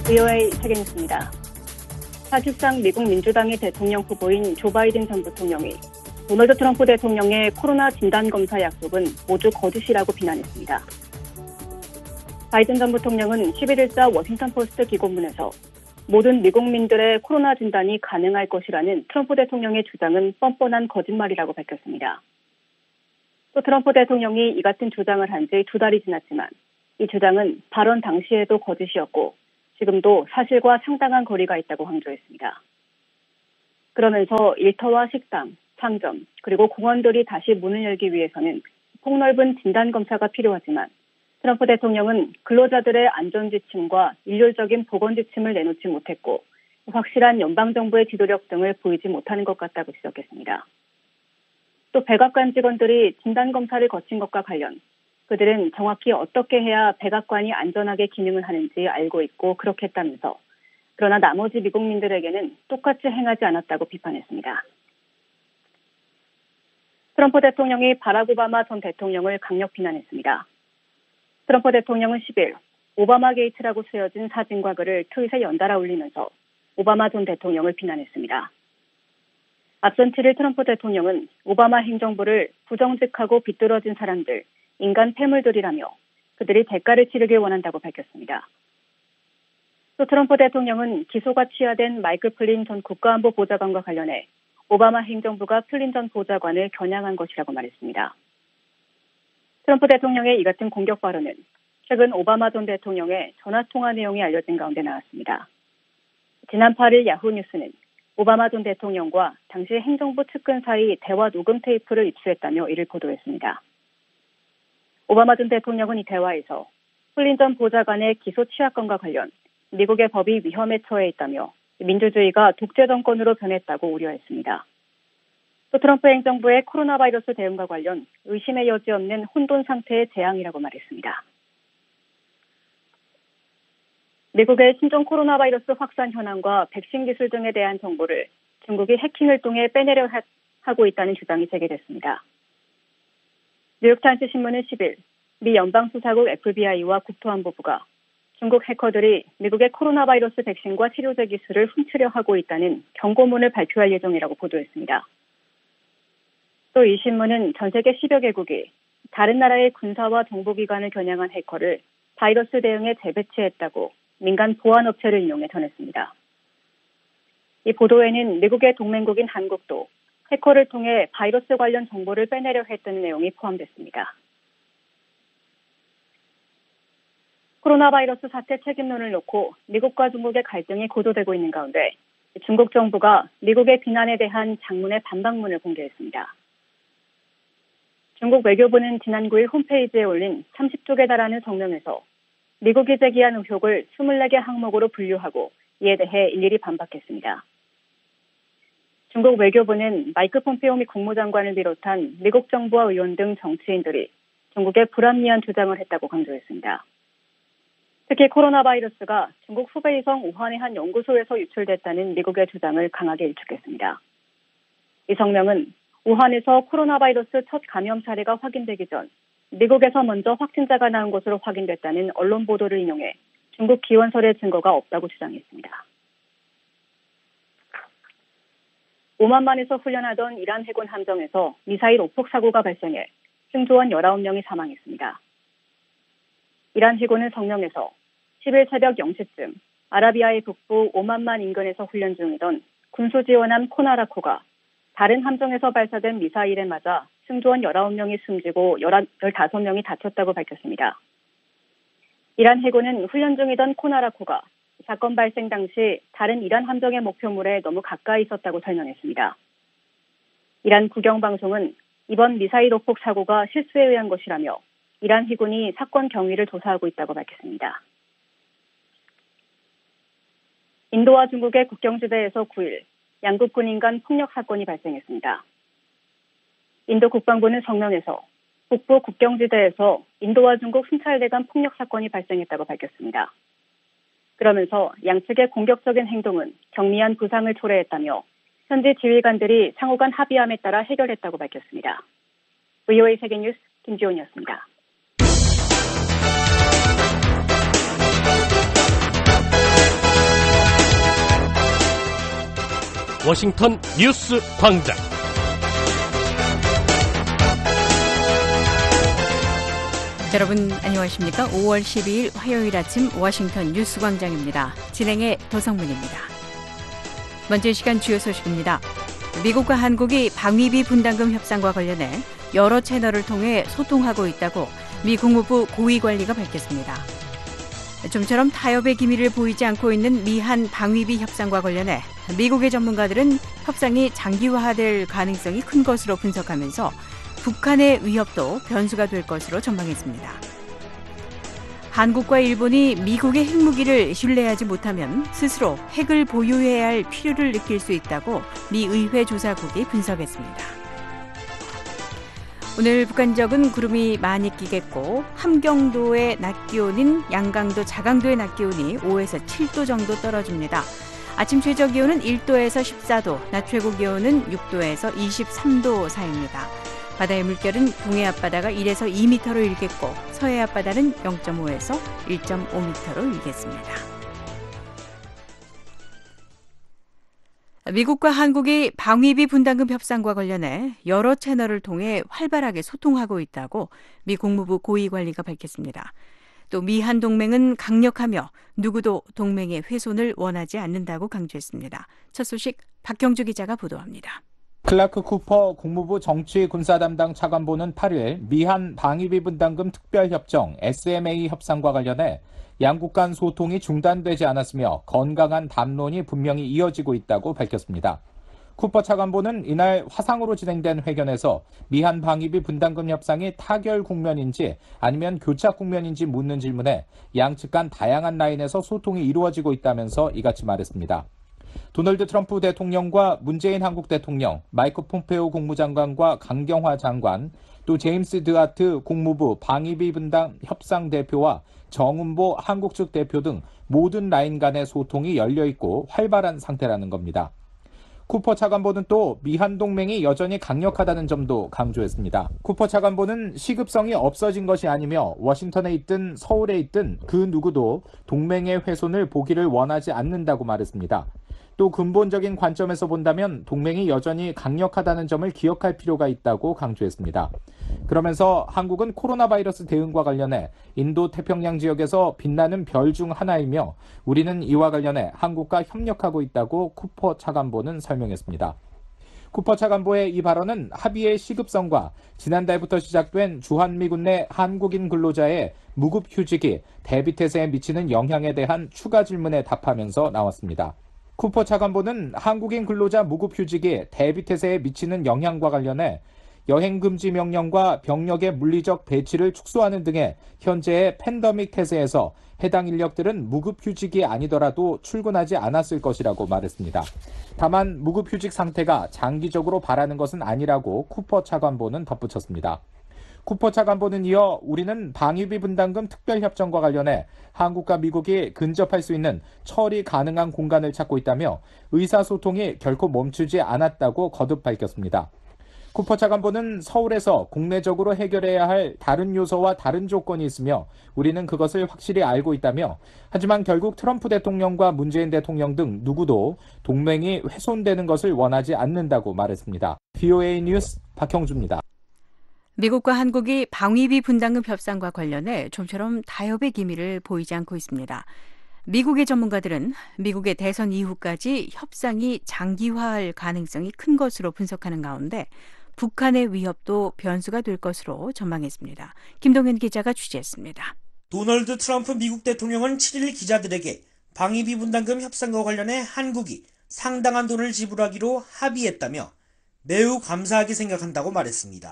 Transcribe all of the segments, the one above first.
VOA 세계뉴스입니다. 사실상 미국 민주당의 대통령 후보인 조 바이든 전 부통령이 도널드 트럼프 대통령의 코로나 진단검사 약속은 모두 거짓이라고 비난했습니다. 바이든 전 부통령은 11일자 워싱턴포스트 기고문에서 모든 미국민들의 코로나 진단이 가능할 것이라는 트럼프 대통령의 주장은 뻔뻔한 거짓말이라고 밝혔습니다. 또 트럼프 대통령이 이 같은 주장을 한 지 2달이 지났지만 이 주장은 발언 당시에도 거짓이었고 지금도 사실과 상당한 거리가 있다고 강조했습니다. 그러면서 일터와 식당, 상점, 그리고 공원들이 다시 문을 열기 위해서는 폭넓은 진단검사가 필요하지만 트럼프 대통령은 근로자들의 안전지침과 일률적인 보건지침을 내놓지 못했고 확실한 연방정부의 지도력 등을 보이지 못하는 것 같다고 지적했습니다. 또 백악관 직원들이 진단검사를 거친 것과 관련 그들은 정확히 어떻게 해야 백악관이 안전하게 기능을 하는지 알고 있고 그렇게 했다면서 그러나 나머지 미국민들에게는 똑같이 행하지 않았다고 비판했습니다. 트럼프 대통령이 바락 오바마 전 대통령을 강력 비난했습니다. 트럼프 대통령은 10일 오바마 게이트라고 쓰여진 사진과 글을 트윗에 연달아 올리면서 오바마 전 대통령을 비난했습니다. 앞선 7일 트럼프 대통령은 오바마 행정부를 부정직하고 비뚤어진 사람들, 인간 폐물들이라며 그들이 대가를 치르길 원한다고 밝혔습니다. 또 트럼프 대통령은 기소가 취하된 마이클 플린 전 국가안보 보좌관과 관련해 오바마 행정부가 플린 전 보좌관을 겨냥한 것이라고 말했습니다. 트럼프 대통령의 이 같은 공격 발언은 최근 오바마 전 대통령의 전화통화 내용이 알려진 가운데 나왔습니다. 지난 8일 야후 뉴스는 오바마 전 대통령과 당시 행정부 측근 사이 대화 녹음 테이프를 입수했다며 이를 보도했습니다. 오바마 전 대통령은 이 대화에서 플린 전 보좌관의 기소 취하건과 관련 미국의 법이 위험에 처해 있다며 민주주의가 독재 정권으로 변했다고 우려했습니다. 또 트럼프 행정부의 코로나 바이러스 대응과 관련 의심의 여지 없는 혼돈 상태의 재앙이라고 말했습니다. 미국의 신종 코로나 바이러스 확산 현황과 백신 기술 등에 대한 정보를 중국이 해킹을 통해 빼내려 하고 있다는 주장이 제기됐습니다. 뉴욕타임스 신문은 10일 미 연방수사국 FBI와 국토안보부가 중국 해커들이 미국의 코로나 바이러스 백신과 치료제 기술을 훔치려 하고 있다는 경고문을 발표할 예정이라고 보도했습니다. 또 이 신문은 전 세계 10여 개국이 다른 나라의 군사와 정보기관을 겨냥한 해커를 바이러스 대응에 재배치했다고 민간 보안업체를 인용해 전했습니다. 이 보도에는 미국의 동맹국인 한국도 해커를 통해 바이러스 관련 정보를 빼내려 했다는 내용이 포함됐습니다. 코로나 바이러스 사태 책임론을 놓고 미국과 중국의 갈등이 고조되고 있는 가운데 중국 정부가 미국의 비난에 대한 장문의 반박문을 공개했습니다. 중국 외교부는 지난 9일 홈페이지에 올린 30쪽에 달하는 성명에서 미국이 제기한 의혹을 24개 항목으로 분류하고 이에 대해 일일이 반박했습니다. 중국 외교부는 마이크 폼페오 미 국무장관을 비롯한 미국 정부와 의원 등 정치인들이 중국에 불합리한 주장을 했다고 강조했습니다. 특히 코로나 바이러스가 중국 후베이성 우한의 한 연구소에서 유출됐다는 미국의 주장을 강하게 일축했습니다. 이 성명은 우한에서 코로나 바이러스 첫 감염 사례가 확인되기 전 미국에서 먼저 확진자가 나온 것으로 확인됐다는 언론 보도를 인용해 중국 기원설의 증거가 없다고 주장했습니다. 오만만에서 훈련하던 이란 해군 함정에서 미사일 오폭 사고가 발생해 승조원 19명이 사망했습니다. 이란 해군은 성명에서 10일 새벽 0시쯤 아라비아의 북부 오만만 인근에서 훈련 중이던 군수지원함 코나라코가 다른 함정에서 발사된 미사일에 맞아 승조원 19명이 숨지고 15명이 다쳤다고 밝혔습니다. 이란 해군은 훈련 중이던 코나라코가 사건 발생 당시 다른 이란 함정의 목표물에 너무 가까이 있었다고 설명했습니다. 이란 국영방송은 이번 미사일 오폭 사고가 실수에 의한 것이라며 이란 해군이 사건 경위를 조사하고 있다고 밝혔습니다. 인도와 중국의 국경지대에서 9일 양국 군인 간 폭력 사건이 발생했습니다. 인도 국방부는 성명에서 북부 국경지대에서 인도와 중국 순찰대 간 폭력 사건이 발생했다고 밝혔습니다. 그러면서 양측의 공격적인 행동은 경미한 부상을 초래했다며 현지 지휘관들이 상호 간 합의함에 따라 해결했다고 밝혔습니다. VOA 세계뉴스 김지원이었습니다. 워싱턴 뉴스 광장. 여러분 안녕하십니까? 5월 12일 화요일 아침 워싱턴 뉴스 광장입니다. 진행의 도성문입니다. 먼저 이 시간 주요 소식입니다. 미국과 한국이 방위비 분담금 협상과 관련해 여러 채널을 통해 소통하고 있다고 미 국무부 고위관리가 밝혔습니다. 좀처럼 타협의 기미를 보이지 않고 있는 미한 방위비 협상과 관련해 미국의 전문가들은 협상이 장기화될 가능성이 큰 것으로 분석하면서 북한의 위협도 변수가 될 것으로 전망했습니다. 한국과 일본이 미국의 핵무기를 신뢰하지 못하면 스스로 핵을 보유해야 할 필요를 느낄 수 있다고 미 의회 조사국이 분석했습니다. 오늘 북한 지역은 구름이 많이 끼겠고 함경도의 낮 기온인 양강도, 자강도의 낮 기온이 5에서 7도 정도 떨어집니다. 아침 최저 기온은 1도에서 14도, 낮 최고 기온은 6도에서 23도 사이입니다. 바다의 물결은 동해 앞바다가 1에서 2m로 일겠고 서해 앞바다는 0.5에서 1.5m로 일겠습니다. 미국과 한국이 방위비 분담금 협상과 관련해 여러 채널을 통해 활발하게 소통하고 있다고 미 국무부 고위관리가 밝혔습니다. 또 미한 동맹은 강력하며 누구도 동맹의 훼손을 원하지 않는다고 강조했습니다. 첫 소식 박형주 기자가 보도합니다. 클라크 쿠퍼 국무부 정치 군사 담당 차관보는 8일 미한 방위비 분담금 특별협정 SMA 협상과 관련해 양국 간 소통이 중단되지 않았으며 건강한 담론이 분명히 이어지고 있다고 밝혔습니다. 쿠퍼 차관보는 이날 화상으로 진행된 회견에서 미한 방위비 분담금 협상이 타결 국면인지 아니면 교착 국면인지 묻는 질문에 양측 간 다양한 라인에서 소통이 이루어지고 있다면서 이같이 말했습니다. 도널드 트럼프 대통령과 문재인 한국 대통령, 마이크 폼페오 국무장관과 강경화 장관, 또 제임스 드하트 국무부 방위비 분담 협상 대표와 정은보 한국 측 대표 등 모든 라인 간의 소통이 열려있고 활발한 상태라는 겁니다. 쿠퍼 차관보는 또 미한 동맹이 여전히 강력하다는 점도 강조했습니다. 쿠퍼 차관보는 시급성이 없어진 것이 아니며 워싱턴에 있든 서울에 있든 그 누구도 동맹의 훼손을 보기를 원하지 않는다고 말했습니다. 또 근본적인 관점에서 본다면 동맹이 여전히 강력하다는 점을 기억할 필요가 있다고 강조했습니다. 그러면서 한국은 코로나 바이러스 대응과 관련해 인도 태평양 지역에서 빛나는 별 중 하나이며 우리는 이와 관련해 한국과 협력하고 있다고 쿠퍼 차관보는 설명했습니다. 쿠퍼 차관보의 이 발언은 합의의 시급성과 지난달부터 시작된 주한미군 내 한국인 근로자의 무급휴직이 데비텟에 미치는 영향에 대한 추가 질문에 답하면서 나왔습니다. 쿠퍼 차관보는 한국인 근로자 무급휴직이 데비텟에 미치는 영향과 관련해 여행금지 명령과 병력의 물리적 배치를 축소하는 등의 현재의 팬데믹 태세에서 해당 인력들은 무급휴직이 아니더라도 출근하지 않았을 것이라고 말했습니다. 다만 무급휴직 상태가 장기적으로 바라는 것은 아니라고 쿠퍼 차관보는 덧붙였습니다. 쿠퍼 차관보는 이어 우리는 방위비 분담금 특별협정과 관련해 한국과 미국이 근접할 수 있는 처리 가능한 공간을 찾고 있다며 의사소통이 결코 멈추지 않았다고 거듭 밝혔습니다. 쿠퍼 차관보는 서울에서 국내적으로 해결해야 할 다른 요소와 다른 조건이 있으며 우리는 그것을 확실히 알고 있다며 하지만 결국 트럼프 대통령과 문재인 대통령 등 누구도 동맹이 훼손되는 것을 원하지 않는다고 말했습니다. VOA 뉴스 박형주입니다. 미국과 한국이 방위비 분담금 협상과 관련해 좀처럼 타협의 기미를 보이지 않고 있습니다. 미국의 전문가들은 미국의 대선 이후까지 협상이 장기화할 가능성이 큰 것으로 분석하는 가운데 북한의 위협도 변수가 될 것으로 전망했습니다. 김동현 기자가 취재했습니다. 도널드 트럼프 미국 대통령은 7일 기자들에게 방위비 분담금 협상과 관련해 한국이 상당한 돈을 지불하기로 합의했다며 매우 감사하게 생각한다고 말했습니다.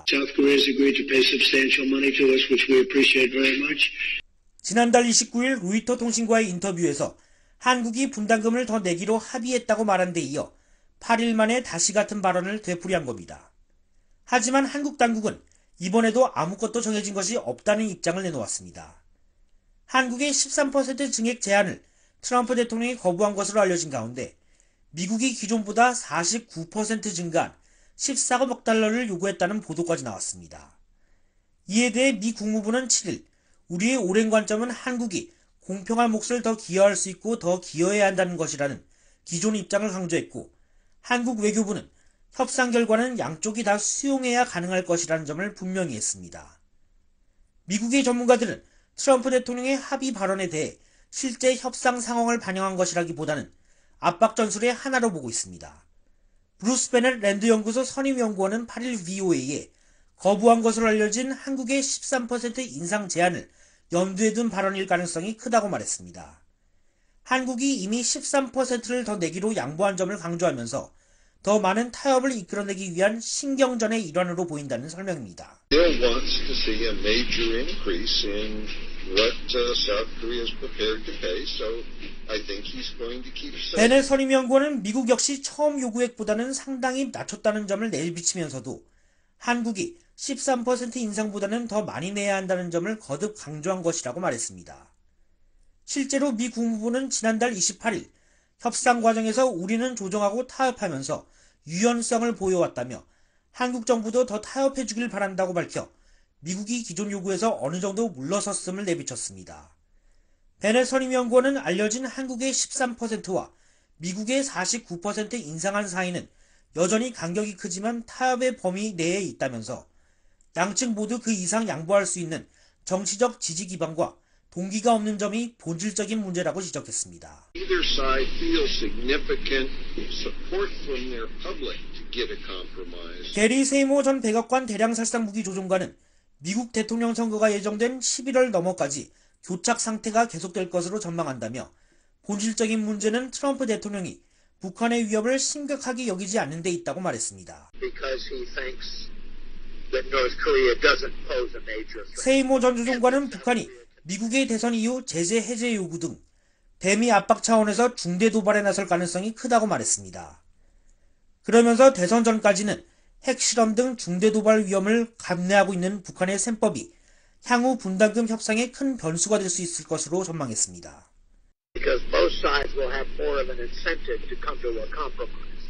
지난달 29일 로이터 통신과의 인터뷰에서 한국이 분담금을 더 내기로 합의했다고 말한 데 이어 8일 만에 다시 같은 발언을 되풀이한 겁니다. 하지만 한국 당국은 이번에도 아무것도 정해진 것이 없다는 입장을 내놓았습니다. 한국의 13% 증액 제한을 트럼프 대통령이 거부한 것으로 알려진 가운데 미국이 기존보다 49% 증가한 14억 달러를 요구했다는 보도까지 나왔습니다. 이에 대해 미 국무부는 7일 우리의 오랜 관점은 한국이 공평한 몫을 더 기여할 수 있고 더 기여해야 한다는 것이라는 기존 입장을 강조했고 한국 외교부는 협상 결과는 양쪽이 다 수용해야 가능할 것이라는 점을 분명히 했습니다. 미국의 전문가들은 트럼프 대통령의 합의 발언에 대해 실제 협상 상황을 반영한 것이라기보다는 압박 전술의 하나로 보고 있습니다. 브루스 베넷 랜드 연구소 선임연구원은 8일 VOA에 거부한 것으로 알려진 한국의 13% 인상 제한을 염두에 둔 발언일 가능성이 크다고 말했습니다. 한국이 이미 13%를 더 내기로 양보한 점을 강조하면서 더 많은 타협을 이끌어내기 위한 신경전의 일환으로 보인다는 설명입니다. Bill wants to see a major increase in what South Korea is prepared to pay, so I think he's going to keep saying. 베넷 선임연구원은 미국 역시 처음 요구액보다는 상당히 낮췄다는 점을 내비치면서도 한국이 13% 인상보다는 더 많이 내야 한다는 점을 거듭 강조한 것이라고 말했습니다. 실제로 미 국무부는 지난달 28일 협상 과정에서 우리는 조정하고 타협하면서 유연성을 보여왔다며 한국 정부도 더 타협해 주길 바란다고 밝혀 미국이 기존 요구에서 어느 정도 물러섰음을 내비쳤습니다. 베넷 선임연구원은 알려진 한국의 13%와 미국의 49% 인상한 사이는 여전히 간격이 크지만 타협의 범위 내에 있다면서 양측 모두 그 이상 양보할 수 있는 정치적 지지 기반과 동기가 없는 점이 본질적인 문제라고 지적했습니다. Either side feels significant support from their public to get a compromise. 게리 세이모 전 백악관 대량살상무기 조종관은 미국 대통령 선거가 예정된 11월 넘어까지 교착 상태가 계속될 것으로 전망한다며 본질적인 문제는 트럼프 대통령이 북한의 위협을 심각하게 여기지 않는 데 있다고 말했습니다. Because he thinks that North Korea doesn't pose a major threat. 세이모 전 조종관은 북한이 미국의 대선 이후 제재 해제 요구 등 대미 압박 차원에서 중대 도발에 나설 가능성이 크다고 말했습니다. 그러면서 대선 전까지는 핵실험 등 중대 도발 위험을 감내하고 있는 북한의 셈법이 향후 분담금 협상에 큰 변수가 될 수 있을 것으로 전망했습니다. Because both sides will have more of an incentive to come to a compromise.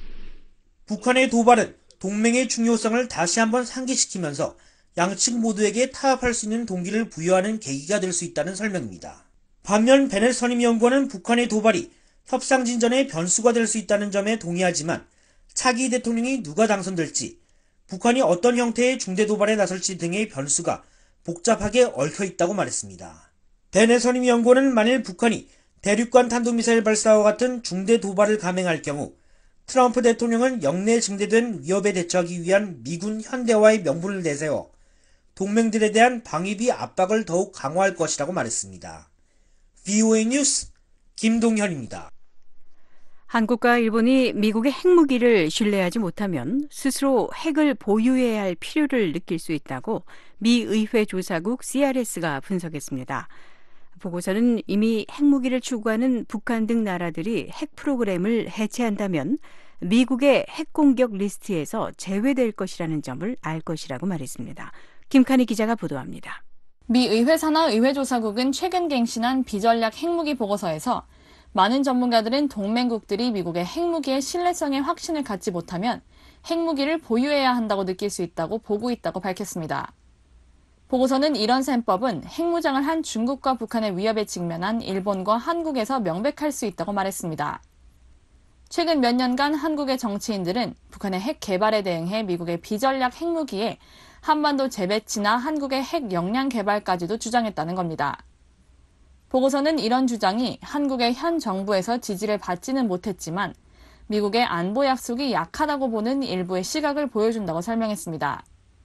북한의 도발은 동맹의 중요성을 다시 한번 상기시키면서 양측 모두에게 타협할 수 있는 동기를 부여하는 계기가 될 수 있다는 설명입니다. 반면 베넷 선임연구원은 북한의 도발이 협상 진전의 변수가 될 수 있다는 점에 동의하지만 차기 대통령이 누가 당선될지, 북한이 어떤 형태의 중대 도발에 나설지 등의 변수가 복잡하게 얽혀 있다고 말했습니다. 베넷 선임연구원은 만일 북한이 대륙간 탄도미사일 발사와 같은 중대 도발을 감행할 경우 트럼프 대통령은 영내 증대된 위협에 대처하기 위한 미군 현대화의 명분을 내세워 동맹들에 대한 방위비 압박을 더욱 강화할 것이라고 말했습니다. VOA 뉴스 김동현입니다. 한국과 일본이 미국의 핵무기를 신뢰하지 못하면 스스로 핵을 보유해야 할 필요를 느낄 수 있다고 미 의회 조사국 CRS가 분석했습니다. 보고서는 이미 핵무기를 추구하는 북한 등 나라들이 핵 프로그램을 해체한다면 미국의 핵 공격 리스트에서 제외될 것이라는 점을 알 것이라고 말했습니다. 김칸희 기자가 보도합니다. 미 의회 산하 의회조사국은 최근 갱신한 비전략 핵무기 보고서에서 많은 전문가들은 동맹국들이 미국의 핵무기의 신뢰성에 확신을 갖지 못하면 핵무기를 보유해야 한다고 느낄 수 있다고 보고 있다고 밝혔습니다. 보고서는 이런 셈법은 핵무장을 한 중국과 북한의 위협에 직면한 일본과 한국에서 명백할 수 있다고 말했습니다. 최근 몇 년간 한국의 정치인들은 북한의 핵 개발에 대응해 미국의 비전략 핵무기에 한반도 재배치나 한국의 핵 역량 개발까지도 주장했다는 겁니다. 보고서는 이런 주장이 한국의 현 정부에서 지지를 받지는 못했지만 미국의 안보 약속이 약하다고 보는 일부의 시각을 보여준다고 설명했습니다.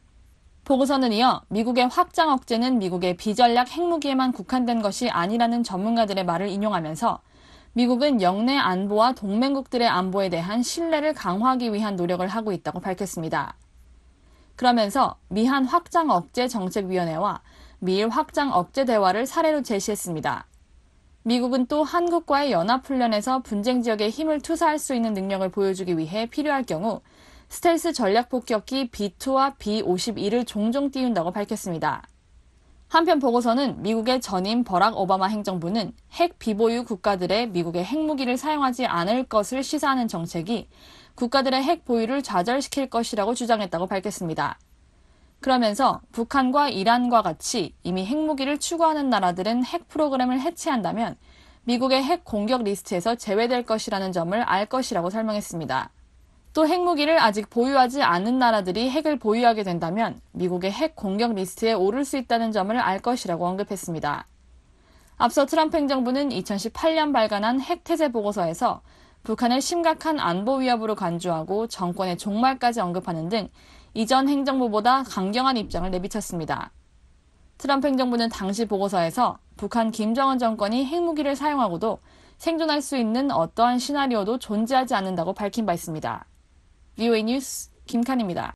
보고서는 이어 미국의 확장 억제는 미국의 비전략 핵무기에만 국한된 것이 아니라는 전문가들의 말을 인용하면서 미국은 영내 안보와 동맹국들의 안보에 대한 신뢰를 강화하기 위한 노력을 하고 있다고 밝혔습니다. 그러면서 미한 확장 억제 정책위원회와 미일 확장 억제 대화를 사례로 제시했습니다. 미국은 또 한국과의 연합훈련에서 분쟁 지역에 힘을 투사할 수 있는 능력을 보여주기 위해 필요할 경우 스텔스 전략폭격기 B-2와 B-51을 종종 띄운다고 밝혔습니다. 한편 보고서는 미국의 전임 버락 오바마 행정부는 핵 비보유 국가들의 미국의 핵무기를 사용하지 않을 것을 시사하는 정책이 국가들의 핵 보유를 좌절시킬 것이라고 주장했다고 밝혔습니다. 그러면서 북한과 이란과 같이 이미 핵무기를 추구하는 나라들은 핵 프로그램을 해체한다면 미국의 핵 공격 리스트에서 제외될 것이라는 점을 알 것이라고 설명했습니다. 또 핵무기를 아직 보유하지 않은 나라들이 핵을 보유하게 된다면 미국의 핵 공격 리스트에 오를 수 있다는 점을 알 것이라고 언급했습니다. 앞서 트럼프 행정부는 2018년 발간한 핵태세 보고서에서 북한을 심각한 안보 위협으로 간주하고 정권의 종말까지 언급하는 등 이전 행정부보다 강경한 입장을 내비쳤습니다. 트럼프 행정부는 당시 보고서에서 북한 김정은 정권이 핵무기를 사용하고도 생존할 수 있는 어떠한 시나리오도 존재하지 않는다고 밝힌 바 있습니다. VOA 뉴스 김칸입니다.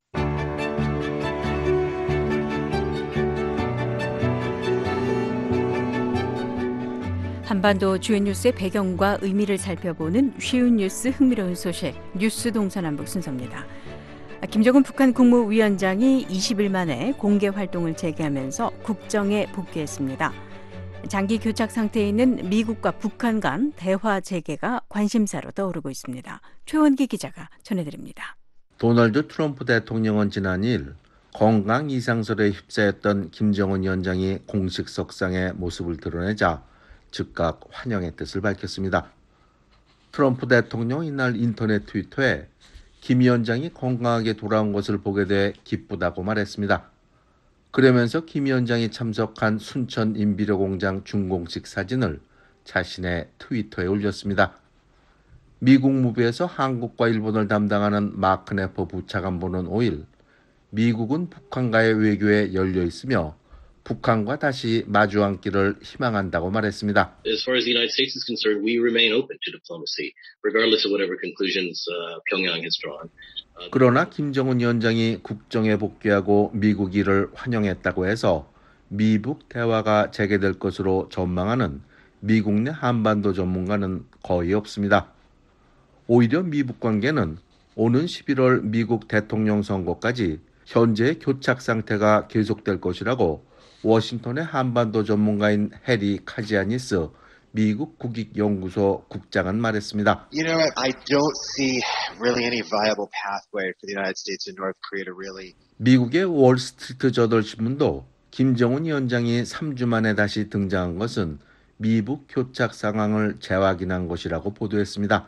한반도 주요 뉴스의 배경과 의미를 살펴보는 쉬운 뉴스 흥미로운 소식 뉴스 동서남북 순서입니다. 김정은 북한 국무위원장이 20일 만에 공개 활동을 재개하면서 국정에 복귀했습니다. 장기 교착 상태에 있는 미국과 북한 간 대화 재개가 관심사로 떠오르고 있습니다. 최원기 기자가 전해드립니다. 도널드 트럼프 대통령은 지난 2일 건강 이상설에 휩싸였던 김정은 위원장이 공식 석상의 모습을 드러내자 즉각 환영의 뜻을 밝혔습니다. 트럼프 대통령은 이날 인터넷 트위터에 김 위원장이 건강하게 돌아온 것을 보게 돼 기쁘다고 말했습니다. 그러면서 김 위원장이 참석한 순천 인비료 공장 준공식 사진을 자신의 트위터에 올렸습니다. 미국 무부에서 한국과 일본을 담당하는 마크 네퍼 부차관보는 5일 미국은 북한과의 외교에 열려 있으며 북한과 다시 마주 앉기를 희망한다고 말했습니다. As far as the United States is concerned, we remain open to diplomacy, regardless of whatever conclusions Pyongyang has drawn. 그러나 김정은 위원장이 국정에 복귀하고 미국 이를 환영했다고 해서 미북 대화가 재개될 것으로 전망하는 미국 내 한반도 전문가는 거의 없습니다. 오히려 미북 관계는 오는 11월 미국 대통령 선거까지 현재의 교착 상태가 계속될 것이라고 워싱턴의 한반도 전문가인 해리 카지아니스 미국 국익연구소 국장은 말했습니다. You know, I don't see really any viable pathway for the United States and North Korea to really. 미국의 월스트리트 저널 신문도 김정은 위원장이 3주 만에 다시 등장한 것은 미북 교착 상황을 재확인한 것이라고 보도했습니다.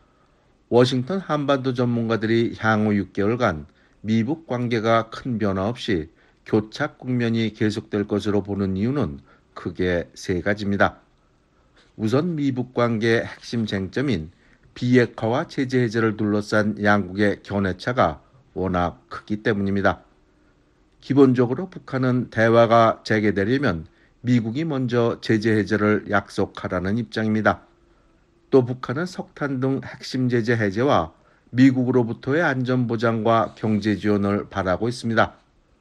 워싱턴 한반도 전문가들이 향후 6개월간 미북 관계가 큰 변화 없이 교착 국면이 계속될 것으로 보는 이유는 크게 세 가지입니다. 우선 미북 관계의 핵심 쟁점인 비핵화와 제재 해제를 둘러싼 양국의 견해차가 워낙 크기 때문입니다. 기본적으로 북한은 대화가 재개되려면 미국이 먼저 제재 해제를 약속하라는 입장입니다. 또 북한은 석탄 등 핵심 제재 해제와 미국으로부터의 안전보장과 경제 지원을 바라고 있습니다.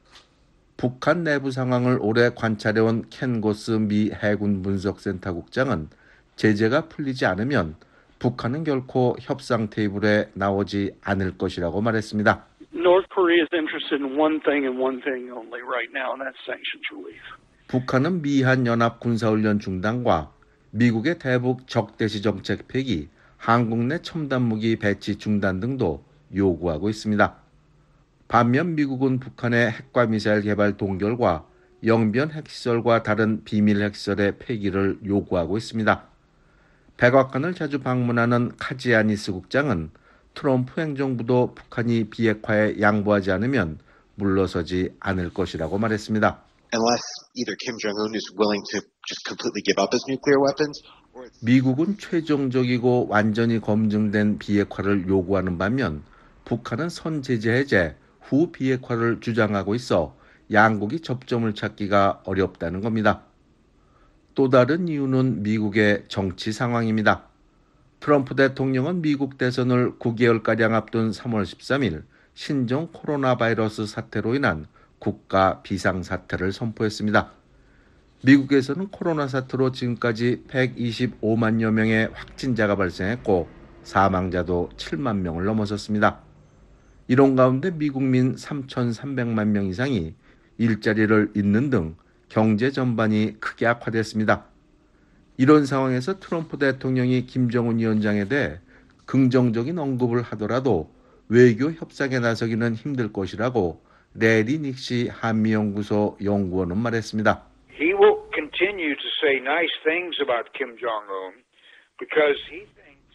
북한 내부 상황을 오래 관찰해온 켄 고스 미 해군 분석센터 국장은 제재가 풀리지 않으면 북한은 결코 협상 테이블에 나오지 않을 것이라고 말했습니다. North Korea is interested in one thing and one thing only right now, and that's sanctions relief. 북한은 미한 연합 군사훈련 중단과 미국의 대북 적대시 정책 폐기, 한국 내 첨단 무기 배치 중단 등도 요구하고 있습니다. 반면 미국은 북한의 핵과 미사일 개발 동결과 영변 핵시설과 다른 비밀 핵시설의 폐기를 요구하고 있습니다. 백악관을 자주 방문하는 카지아니스 국장은 트럼프 행정부도 북한이 비핵화에 양보하지 않으면 물러서지 않을 것이라고 말했습니다. Unless either Kim Jong-un is willing to just completely give up his nuclear weapons. 미국은 최종적이고 완전히 검증된 비핵화를 요구하는 반면 북한은 선제재 해제, 후 비핵화를 주장하고 있어 양국이 접점을 찾기가 어렵다는 겁니다. 또 다른 이유는 미국의 정치 상황입니다. 트럼프 대통령은 미국 대선을 9개월가량 앞둔 3월 13일 신종 코로나 바이러스 사태로 인한 국가 비상사태를 선포했습니다. 미국에서는 코로나 사태로 지금까지 125만여 명의 확진자가 발생했고 사망자도 7만 명을 넘어섰습니다. 이런 가운데 미국민 3,300만 명 이상이 일자리를 잃는 등 경제 전반이 크게 악화됐습니다. 이런 상황에서 트럼프 대통령이 김정은 위원장에 대해 긍정적인 언급을 하더라도 외교 협상에 나서기는 힘들 것이라고 레리 닉시 한미연구소 연구원은 말했습니다. He will continue to say nice things about Kim Jong-un because he thinks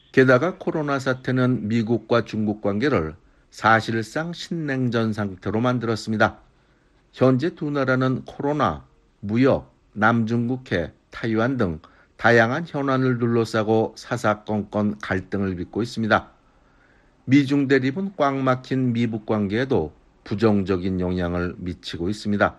게다가 코로나 사태는 미국과 중국 관계를 사실상 신냉전 상태로 만들었습니다. 현재 두 나라는 코로나, 무역, 남중국해, 타이완 등 다양한 현안을 둘러싸고 사사건건 갈등을 빚고 있습니다. 미중 대립은 꽉 막힌 미북 관계에도 부정적인 영향을 미치고 있습니다.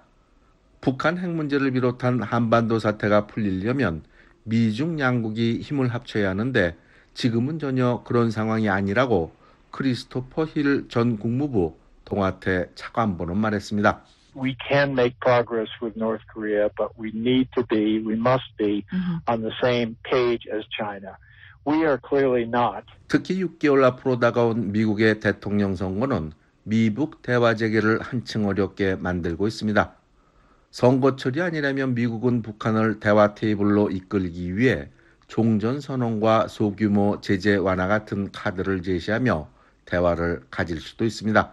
북한 핵 문제를 비롯한 한반도 사태가 풀리려면 미중 양국이 힘을 합쳐야 하는데 지금은 전혀 그런 상황이 아니라고 크리스토퍼 힐 전 국무부 동아태 차관보는 말했습니다. We can make progress with North Korea, but we must be on the same page as China. We are clearly not. 특히 6개월 앞으로 다가온 미국의 대통령 선거는 미북 대화 재개를 한층 어렵게 만들고 있습니다. 선거철이 아니라면 미국은 북한을 대화 테이블로 이끌기 위해 종전선언과 소규모 제재 완화 같은 카드를 제시하며 대화를 가질 수도 있습니다.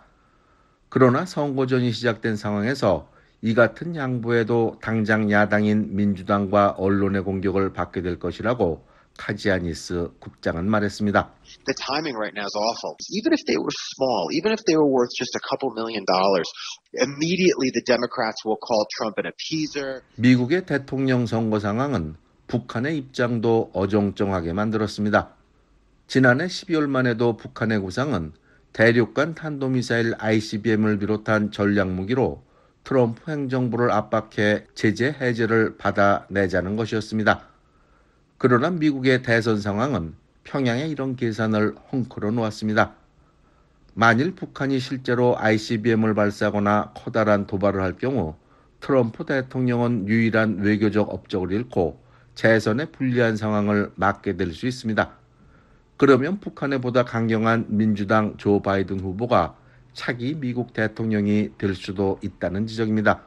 그러나 선거전이 시작된 상황에서 이 같은 양보에도 당장 야당인 민주당과 언론의 공격을 받게 될 것이라고 카지아니스 국장은 말했습니다. The timing right now is awful. Even if they were small, even if they were worth just a couple $1 million, immediately the Democrats will call Trump an appeaser. 미국의 대통령 선거 상황은 북한의 입장도 어정쩡하게 만들었습니다. 지난해 12월만 해도 북한의 구상은 대륙간 탄도미사일 ICBM을 비롯한 전략무기로 트럼프 행정부를 압박해 제재 해제를 받아내자는 것이었습니다. 그러나 미국의 대선 상황은 평양에 이런 계산을 헝클어 놓았습니다. 만일 북한이 실제로 ICBM을 발사하거나 커다란 도발을 할 경우 트럼프 대통령은 유일한 외교적 업적을 잃고 재선에 불리한 상황을 맞게 될 수 있습니다. 그러면 북한에 보다 강경한 민주당 조 바이든 후보가 차기 미국 대통령이 될 수도 있다는 지적입니다.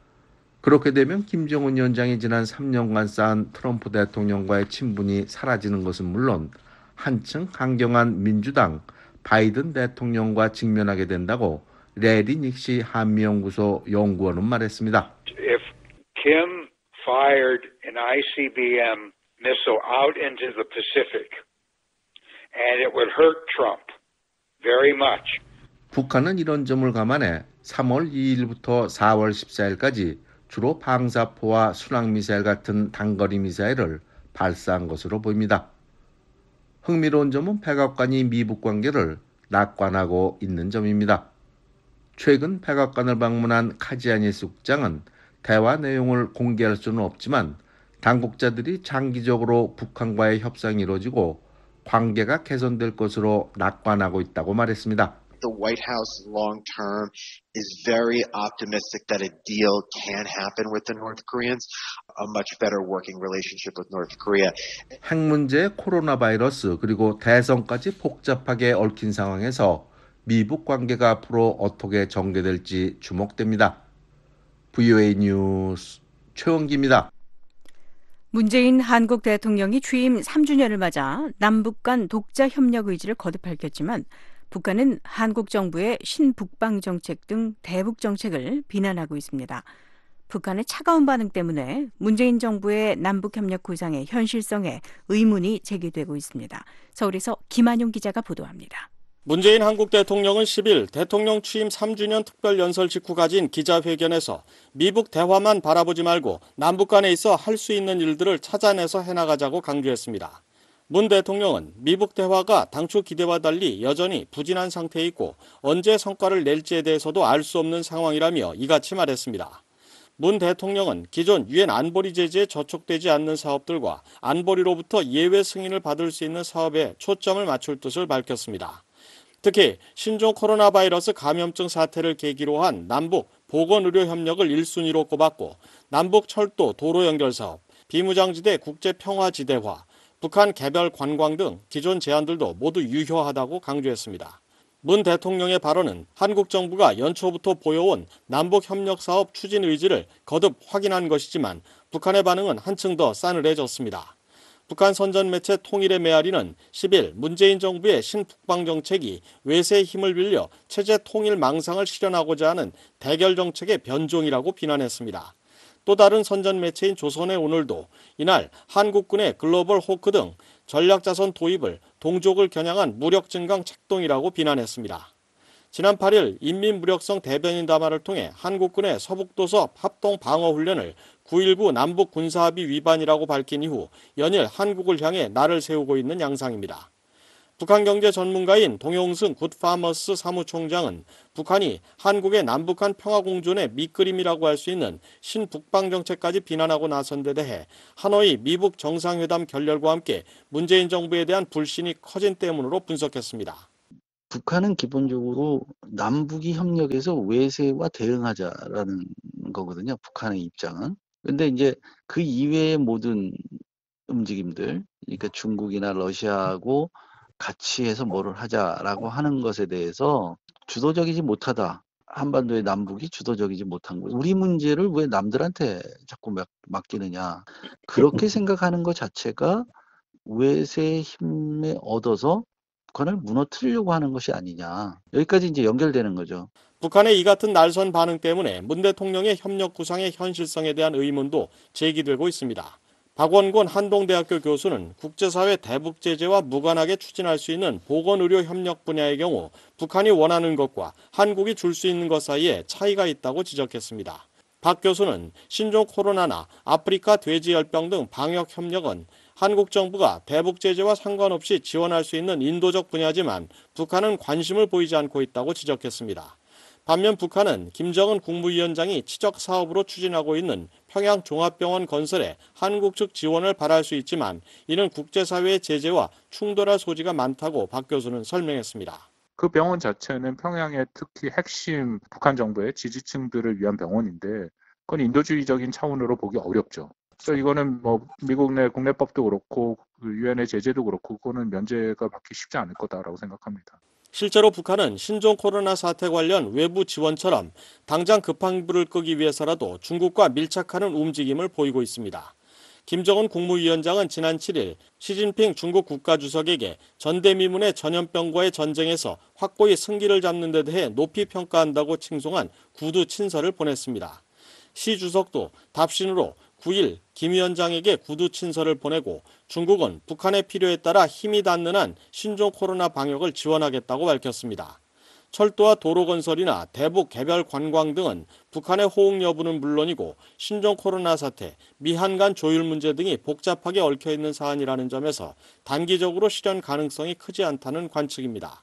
그렇게 되면 김정은 위원장이 지난 3년간 쌓은 트럼프 대통령과의 친분이 사라지는 것은 물론 한층 강경한 민주당 바이든 대통령과 직면하게 된다고 레리 닉시 한미연구소 연구원은 말했습니다. If Kim fired an ICBM missile out into the Pacific, and it would hurt Trump very much. 북한은 이런 점을 감안해 3월 2일부터 4월 14일까지 주로 방사포와 순항미사일 같은 단거리 미사일을 발사한 것으로 보입니다. 흥미로운 점은 백악관이 미북 관계를 낙관하고 있는 점입니다. 최근 백악관을 방문한 카지아니스 국장은 대화 내용을 공개할 수는 없지만 당국자들이 장기적으로 북한과의 협상이 이루어지고 관계가 개선될 것으로 낙관하고 있다고 말했습니다. The White House long term is very optimistic that a deal can happen with the North Koreans, a much better working relationship with North Korea. 핵 문제, 코로나 바이러스, 그리고 대선까지 복잡하게 얽힌 상황에서 미북 관계가 앞으로 어떻게 전개될지 주목됩니다. VOA 뉴스 최원기입니다. 문재인 한국 대통령이 취임 3주년을 맞아 남북 간 독자 협력 의지를 거듭 밝혔지만 북한은 한국 정부의 신북방 정책 등 대북 정책을 비난하고 있습니다. 북한의 차가운 반응 때문에 문재인 정부의 남북 협력 구상의 현실성에 의문이 제기되고 있습니다. 서울에서 김한용 기자가 보도합니다. 문재인 한국 대통령은 10일 대통령 취임 3주년 특별연설 직후 가진 기자회견에서 미북 대화만 바라보지 말고 남북 간에 있어 할 수 있는 일들을 찾아내서 해나가자고 강조했습니다. 문 대통령은 미북 대화가 당초 기대와 달리 여전히 부진한 상태에 있고 언제 성과를 낼지에 대해서도 알 수 없는 상황이라며 이같이 말했습니다. 문 대통령은 기존 유엔 안보리 제재에 저촉되지 않는 사업들과 안보리로부터 예외 승인을 받을 수 있는 사업에 초점을 맞출 뜻을 밝혔습니다. 특히 신종 코로나 바이러스 감염증 사태를 계기로 한 남북 보건의료 협력을 1순위로 꼽았고 남북 철도 도로 연결 사업, 비무장지대 국제평화지대화, 북한 개별 관광 등 기존 제안들도 모두 유효하다고 강조했습니다. 문 대통령의 발언은 한국 정부가 연초부터 보여온 남북 협력 사업 추진 의지를 거듭 확인한 것이지만 북한의 반응은 한층 더 싸늘해졌습니다. 북한 선전 매체 통일의 메아리는 10일 문재인 정부의 신북방 정책이 외세의 힘을 빌려 체제 통일 망상을 실현하고자 하는 대결 정책의 변종이라고 비난했습니다. 또 다른 선전 매체인 조선의 오늘도 이날 한국군의 글로벌 호크 등 전략자선 도입을 동족을 겨냥한 무력 증강 책동이라고 비난했습니다. 지난 8일 인민무력성 대변인 담화를 통해 한국군의 서북도서 합동 방어훈련을 9.19 남북 군사합의 위반이라고 밝힌 이후 연일 한국을 향해 날을 세우고 있는 양상입니다. 북한 경제 전문가인 동용승 굿파머스 사무총장은 북한이 한국의 남북한 평화공존의 밑그림이라고 할 수 있는 신북방 정책까지 비난하고 나선 데 대해 하노이 미북 정상회담 결렬과 함께 문재인 정부에 대한 불신이 커진 때문으로 분석했습니다. 북한은 기본적으로 남북이 협력해서 외세와 대응하자라는 거거든요. 북한의 입장은. 근데 이제 그 이외의 모든 움직임들, 그러니까 중국이나 러시아하고 같이 해서 뭐를 하자라고 하는 것에 대해서 주도적이지 못하다. 한반도의 남북이 주도적이지 못한 거. 우리 문제를 왜 남들한테 자꾸 맡기느냐. 그렇게 생각하는 것 자체가 외세의 힘에 얻어서 북한을 무너뜨리려고 하는 것이 아니냐. 여기까지 이제 연결되는 거죠. 북한의 이 같은 날선 반응 때문에 문 대통령의 협력 구상의 현실성에 대한 의문도 제기되고 있습니다. 박원곤 한동대학교 교수는 국제사회 대북 제재와 무관하게 추진할 수 있는 보건의료 협력 분야의 경우 북한이 원하는 것과 한국이 줄 수 있는 것 사이에 차이가 있다고 지적했습니다. 박 교수는 신종 코로나나 아프리카 돼지열병 등 방역 협력은 한국 정부가 대북 제재와 상관없이 지원할 수 있는 인도적 분야지만 북한은 관심을 보이지 않고 있다고 지적했습니다. 반면 북한은 김정은 국무위원장이 치적 사업으로 추진하고 있는 평양 종합병원 건설에 한국 측 지원을 바랄 수 있지만 이는 국제사회의 제재와 충돌할 소지가 많다고 박 교수는 설명했습니다. 그 병원 자체는 평양의 특히 핵심 북한 정부의 지지층들을 위한 병원인데 그건 인도주의적인 차원으로 보기 어렵죠. 그래서 이거는 뭐 미국 내 국내법도 그렇고 유엔의 제재도 그렇고 그거는 면제가 받기 쉽지 않을 거다라고 생각합니다. 실제로 북한은 신종 코로나 사태 관련 외부 지원처럼 당장 급한 불을 끄기 위해서라도 중국과 밀착하는 움직임을 보이고 있습니다. 김정은 국무위원장은 지난 7일 시진핑 중국 국가주석에게 전대미문의 전염병과의 전쟁에서 확고히 승기를 잡는 데 대해 높이 평가한다고 칭송한 구두 친서를 보냈습니다. 시 주석도 답신으로 9일 김 위원장에게 구두 친서를 보내고 중국은 북한의 필요에 따라 힘이 닿는 한 신종 코로나 방역을 지원하겠다고 밝혔습니다. 철도와 도로 건설이나 대북 개별 관광 등은 북한의 호응 여부는 물론이고 신종 코로나 사태, 미한 간 조율 문제 등이 복잡하게 얽혀있는 사안이라는 점에서 단기적으로 실현 가능성이 크지 않다는 관측입니다.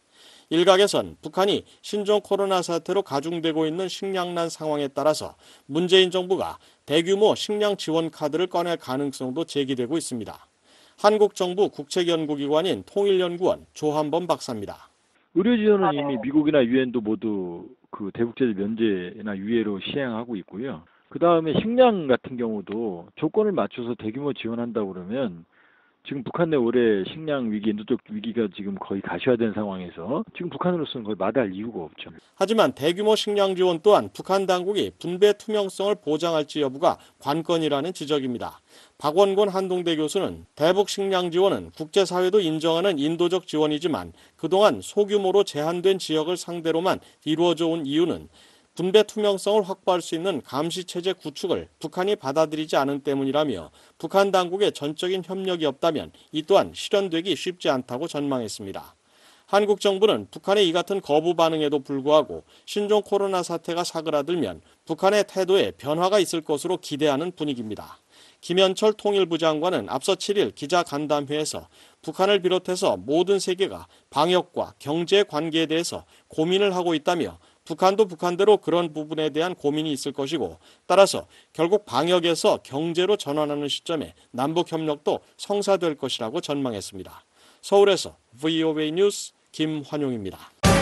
일각에선 북한이 신종 코로나 사태로 가중되고 있는 식량난 상황에 따라서 문재인 정부가 대규모 식량 지원 카드를 꺼낼 가능성도 제기되고 있습니다. 한국 정부 국책연구기관인 통일연구원 조한범 박사입니다. 의료 지원은 이미 미국이나 유엔도 모두 그 대북제재 면제나 유예로 시행하고 있고요. 그 다음에 식량 같은 경우도 조건을 맞춰서 대규모 지원한다고 그러면 지금 북한 내 올해 식량 위기, 인도적 위기가 지금 거의 가셔야된 상황에서 지금 북한으로서는 거의 마다할 이유가 없죠. 하지만 대규모 식량 지원 또한 북한 당국이 분배 투명성을 보장할지 여부가 관건이라는 지적입니다. 박원곤 한동대 교수는 대북 식량 지원은 국제사회도 인정하는 인도적 지원이지만 그동안 소규모로 제한된 지역을 상대로만 이루어져 온 이유는 분배 투명성을 확보할 수 있는 감시체제 구축을 북한이 받아들이지 않은 때문이라며 북한 당국의 전적인 협력이 없다면 이 또한 실현되기 쉽지 않다고 전망했습니다. 한국 정부는 북한의 이 같은 거부 반응에도 불구하고 신종 코로나 사태가 사그라들면 북한의 태도에 변화가 있을 것으로 기대하는 분위기입니다. 김현철 통일부 장관은 앞서 7일 기자간담회에서 북한을 비롯해서 모든 세계가 방역과 경제 관계에 대해서 고민을 하고 있다며 북한도 북한대로 그런 부분에 대한 고민이 있을 것이고 따라서 결국 방역에서 경제로 전환하는 시점에 남북협력도 성사될 것이라고 전망했습니다. 서울에서 VOA 뉴스 김환용입니다.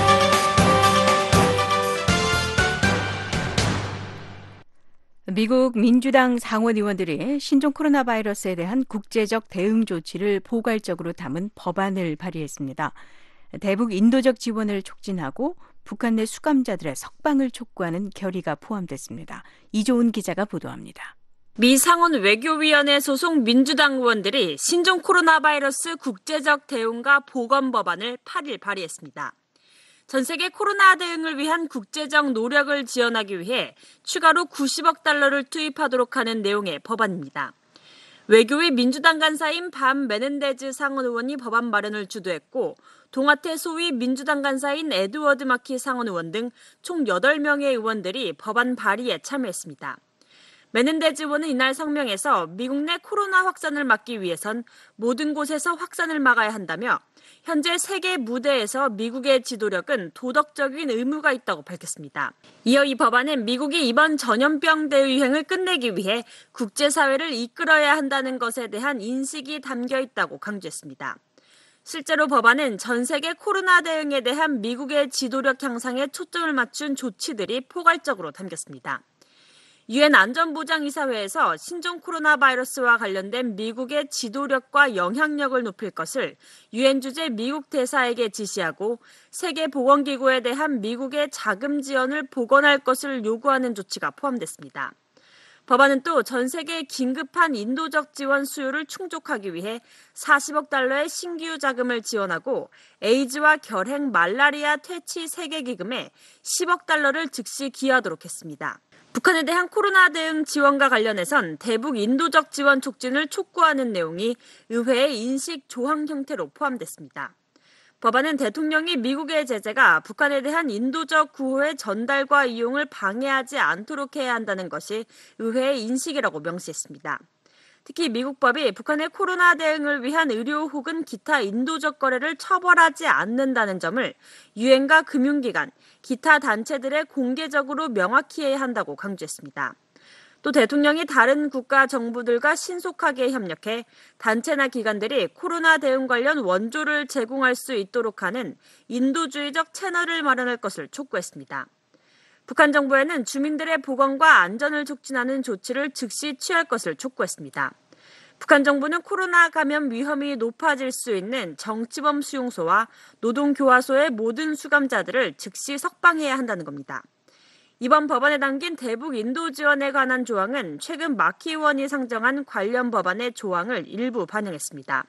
미국 민주당 상원 의원들이 신종 코로나 바이러스에 대한 국제적 대응 조치를 포괄적으로 담은 법안을 발의했습니다. 대북 인도적 지원을 촉진하고 북한 내 수감자들의 석방을 촉구하는 결의가 포함됐습니다. 이조은 기자가 보도합니다. 미 상원 외교위원회 소속 민주당 의원들이 신종 코로나 바이러스 국제적 대응과 보건 법안을 8일 발의했습니다. 전 세계 코로나 대응을 위한 국제적 노력을 지원하기 위해 추가로 90억 달러를 투입하도록 하는 내용의 법안입니다. 외교위 민주당 간사인 밤 메넨데즈 상원 의원이 법안 마련을 주도했고 동아태 소위 민주당 간사인 에드워드 마키 상원 의원 등 총 8명의 의원들이 법안 발의에 참여했습니다. 메넨데즈 의원은 이날 성명에서 미국 내 코로나 확산을 막기 위해선 모든 곳에서 확산을 막아야 한다며 현재 세계 무대에서 미국의 지도력은 도덕적인 의무가 있다고 밝혔습니다. 이어 이 법안은 미국이 이번 전염병 대유행을 끝내기 위해 국제사회를 이끌어야 한다는 것에 대한 인식이 담겨 있다고 강조했습니다. 실제로 법안은 전 세계 코로나 대응에 대한 미국의 지도력 향상에 초점을 맞춘 조치들이 포괄적으로 담겼습니다. 유엔 안전보장이사회에서 신종 코로나 바이러스와 관련된 미국의 지도력과 영향력을 높일 것을 유엔 주재 미국 대사에게 지시하고 세계보건기구에 대한 미국의 자금 지원을 복원할 것을 요구하는 조치가 포함됐습니다. 법안은 또 전 세계 긴급한 인도적 지원 수요를 충족하기 위해 40억 달러의 신규 자금을 지원하고 에이즈와 결핵, 말라리아 퇴치 세계기금에 10억 달러를 즉시 기여하도록 했습니다. 북한에 대한 코로나 대응 지원과 관련해선 대북 인도적 지원 촉진을 촉구하는 내용이 의회의 인식 조항 형태로 포함됐습니다. 법안은 대통령이 미국의 제재가 북한에 대한 인도적 구호의 전달과 이용을 방해하지 않도록 해야 한다는 것이 의회의 인식이라고 명시했습니다. 특히 미국 법이 북한의 코로나 대응을 위한 의료 혹은 기타 인도적 거래를 처벌하지 않는다는 점을 유엔과 금융기관, 기타 단체들에 공개적으로 명확히 해야 한다고 강조했습니다. 또 대통령이 다른 국가 정부들과 신속하게 협력해 단체나 기관들이 코로나 대응 관련 원조를 제공할 수 있도록 하는 인도주의적 채널을 마련할 것을 촉구했습니다. 북한 정부에는 주민들의 보건과 안전을 촉진하는 조치를 즉시 취할 것을 촉구했습니다. 북한 정부는 코로나 감염 위험이 높아질 수 있는 정치범 수용소와 노동교화소의 모든 수감자들을 즉시 석방해야 한다는 겁니다. 이번 법안에 담긴 대북 인도 지원에 관한 조항은 최근 마키 의원이 상정한 관련 법안의 조항을 일부 반영했습니다.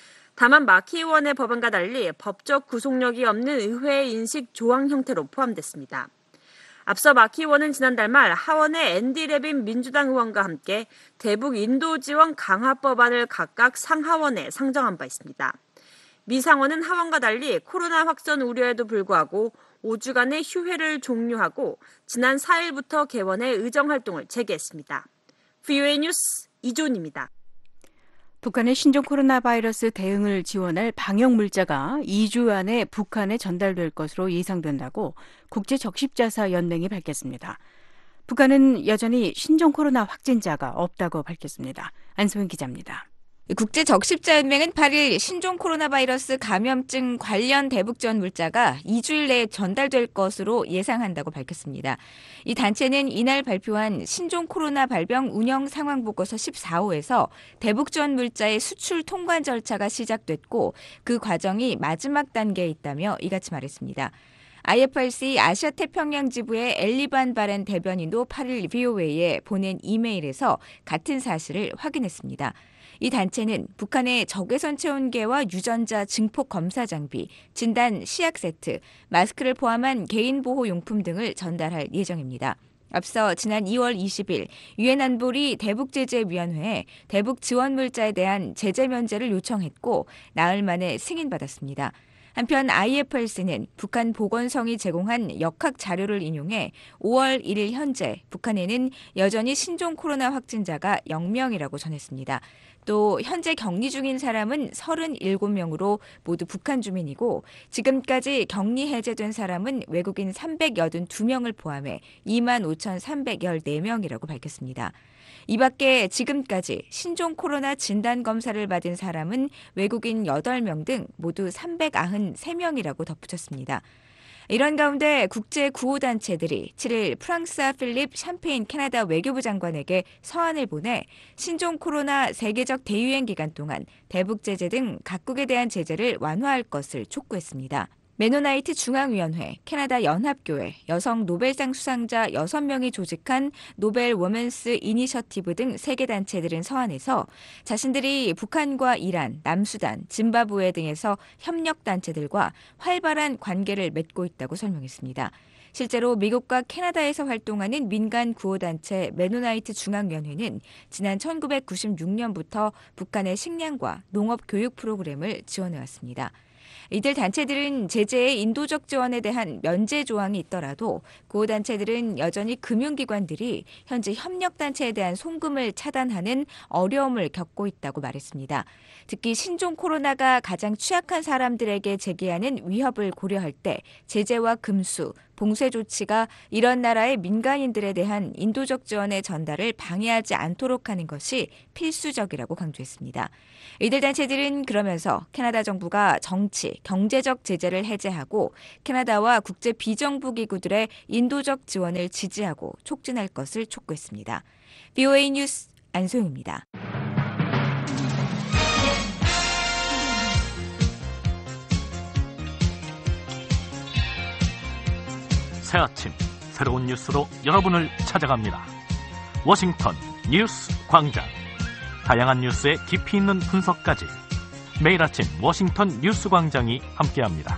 다만 마키 의원의 법안과 달리 법적 구속력이 없는 의회의 인식 조항 형태로 포함됐습니다. 앞서 마키 의원은 지난달 말 하원의 앤디 레빈 민주당 의원과 함께 대북 인도 지원 강화 법안을 각각 상하원에 상정한 바 있습니다. 미 상원은 하원과 달리 코로나 확산 우려에도 불구하고 5주간의 휴회를 종료하고 지난 4일부터 개원해 의정활동을 재개했습니다. VOA 뉴스 이존입니다. 북한의 신종 코로나 바이러스 대응을 지원할 방역 물자가 2주 안에 북한에 전달될 것으로 예상된다고 국제적십자사연맹이 밝혔습니다. 북한은 여전히 신종 코로나 확진자가 없다고 밝혔습니다. 안소영 기자입니다. 국제적십자연맹은 8일 신종 코로나 바이러스 감염증 관련 대북지원 물자가 2주일 내에 전달될 것으로 예상한다고 밝혔습니다. 이 단체는 이날 발표한 신종 코로나 발병 운영 상황 보고서 14호에서 대북지원 물자의 수출 통관 절차가 시작됐고 그 과정이 마지막 단계에 있다며 이같이 말했습니다. IFRC 아시아 태평양 지부의 엘리반 바렌 대변인도 8일 VOA에 보낸 이메일에서 같은 사실을 확인했습니다. 이 단체는 북한의 적외선 체온계와 유전자 증폭 검사 장비, 진단 시약 세트, 마스크를 포함한 개인 보호 용품 등을 전달할 예정입니다. 앞서 지난 2월 20일 유엔 안보리 대북제재위원회에 대북 지원 물자에 대한 제재 면제를 요청했고 나흘 만에 승인받았습니다. 한편 IFRC는 북한 보건성이 제공한 역학 자료를 인용해 5월 1일 현재 북한에는 여전히 신종 코로나 확진자가 0명이라고 전했습니다. 또 현재 격리 중인 사람은 37명으로 모두 북한 주민이고 지금까지 격리 해제된 사람은 외국인 382명을 포함해 25,314명이라고 밝혔습니다. 이 밖에 지금까지 신종 코로나 진단 검사를 받은 사람은 외국인 8명 등 모두 393명이라고 덧붙였습니다. 이런 가운데 국제 구호단체들이 7일 프랑스와 필립 샴페인 캐나다 외교부 장관에게 서한을 보내 신종 코로나 세계적 대유행 기간 동안 대북 제재 등 각국에 대한 제재를 완화할 것을 촉구했습니다. 메노나이트 중앙위원회, 캐나다 연합교회, 여성 노벨상 수상자 6명이 조직한 노벨 워먼스 이니셔티브 등 3개 단체들은 서한에서 자신들이 북한과 이란, 남수단, 짐바브웨 등에서 협력단체들과 활발한 관계를 맺고 있다고 설명했습니다. 실제로 미국과 캐나다에서 활동하는 민간 구호단체 메노나이트 중앙위원회는 지난 1996년부터 북한의 식량과 농업 교육 프로그램을 지원해왔습니다. 이들 단체들은 제재의 인도적 지원에 대한 면제 조항이 있더라도 구호단체들은 여전히 금융기관들이 현재 협력단체에 대한 송금을 차단하는 어려움을 겪고 있다고 말했습니다. 특히 신종 코로나가 가장 취약한 사람들에게 제기하는 위협을 고려할 때 제재와 금수, 봉쇄 조치가 이런 나라의 민간인들에 대한 인도적 지원의 전달을 방해하지 않도록 하는 것이 필수적이라고 강조했습니다. 이들 단체들은 그러면서 캐나다 정부가 정치, 경제적 제재를 해제하고 캐나다와 국제 비정부 기구들의 인도적 지원을 지지하고 촉진할 것을 촉구했습니다. VOA 뉴스 안소영입니다. 새 아침 새로운 뉴스로 여러분을 찾아갑니다. 워싱턴 뉴스 광장. 다양한 뉴스의 깊이 있는 분석까지 매일 아침 워싱턴 뉴스 광장이 함께합니다.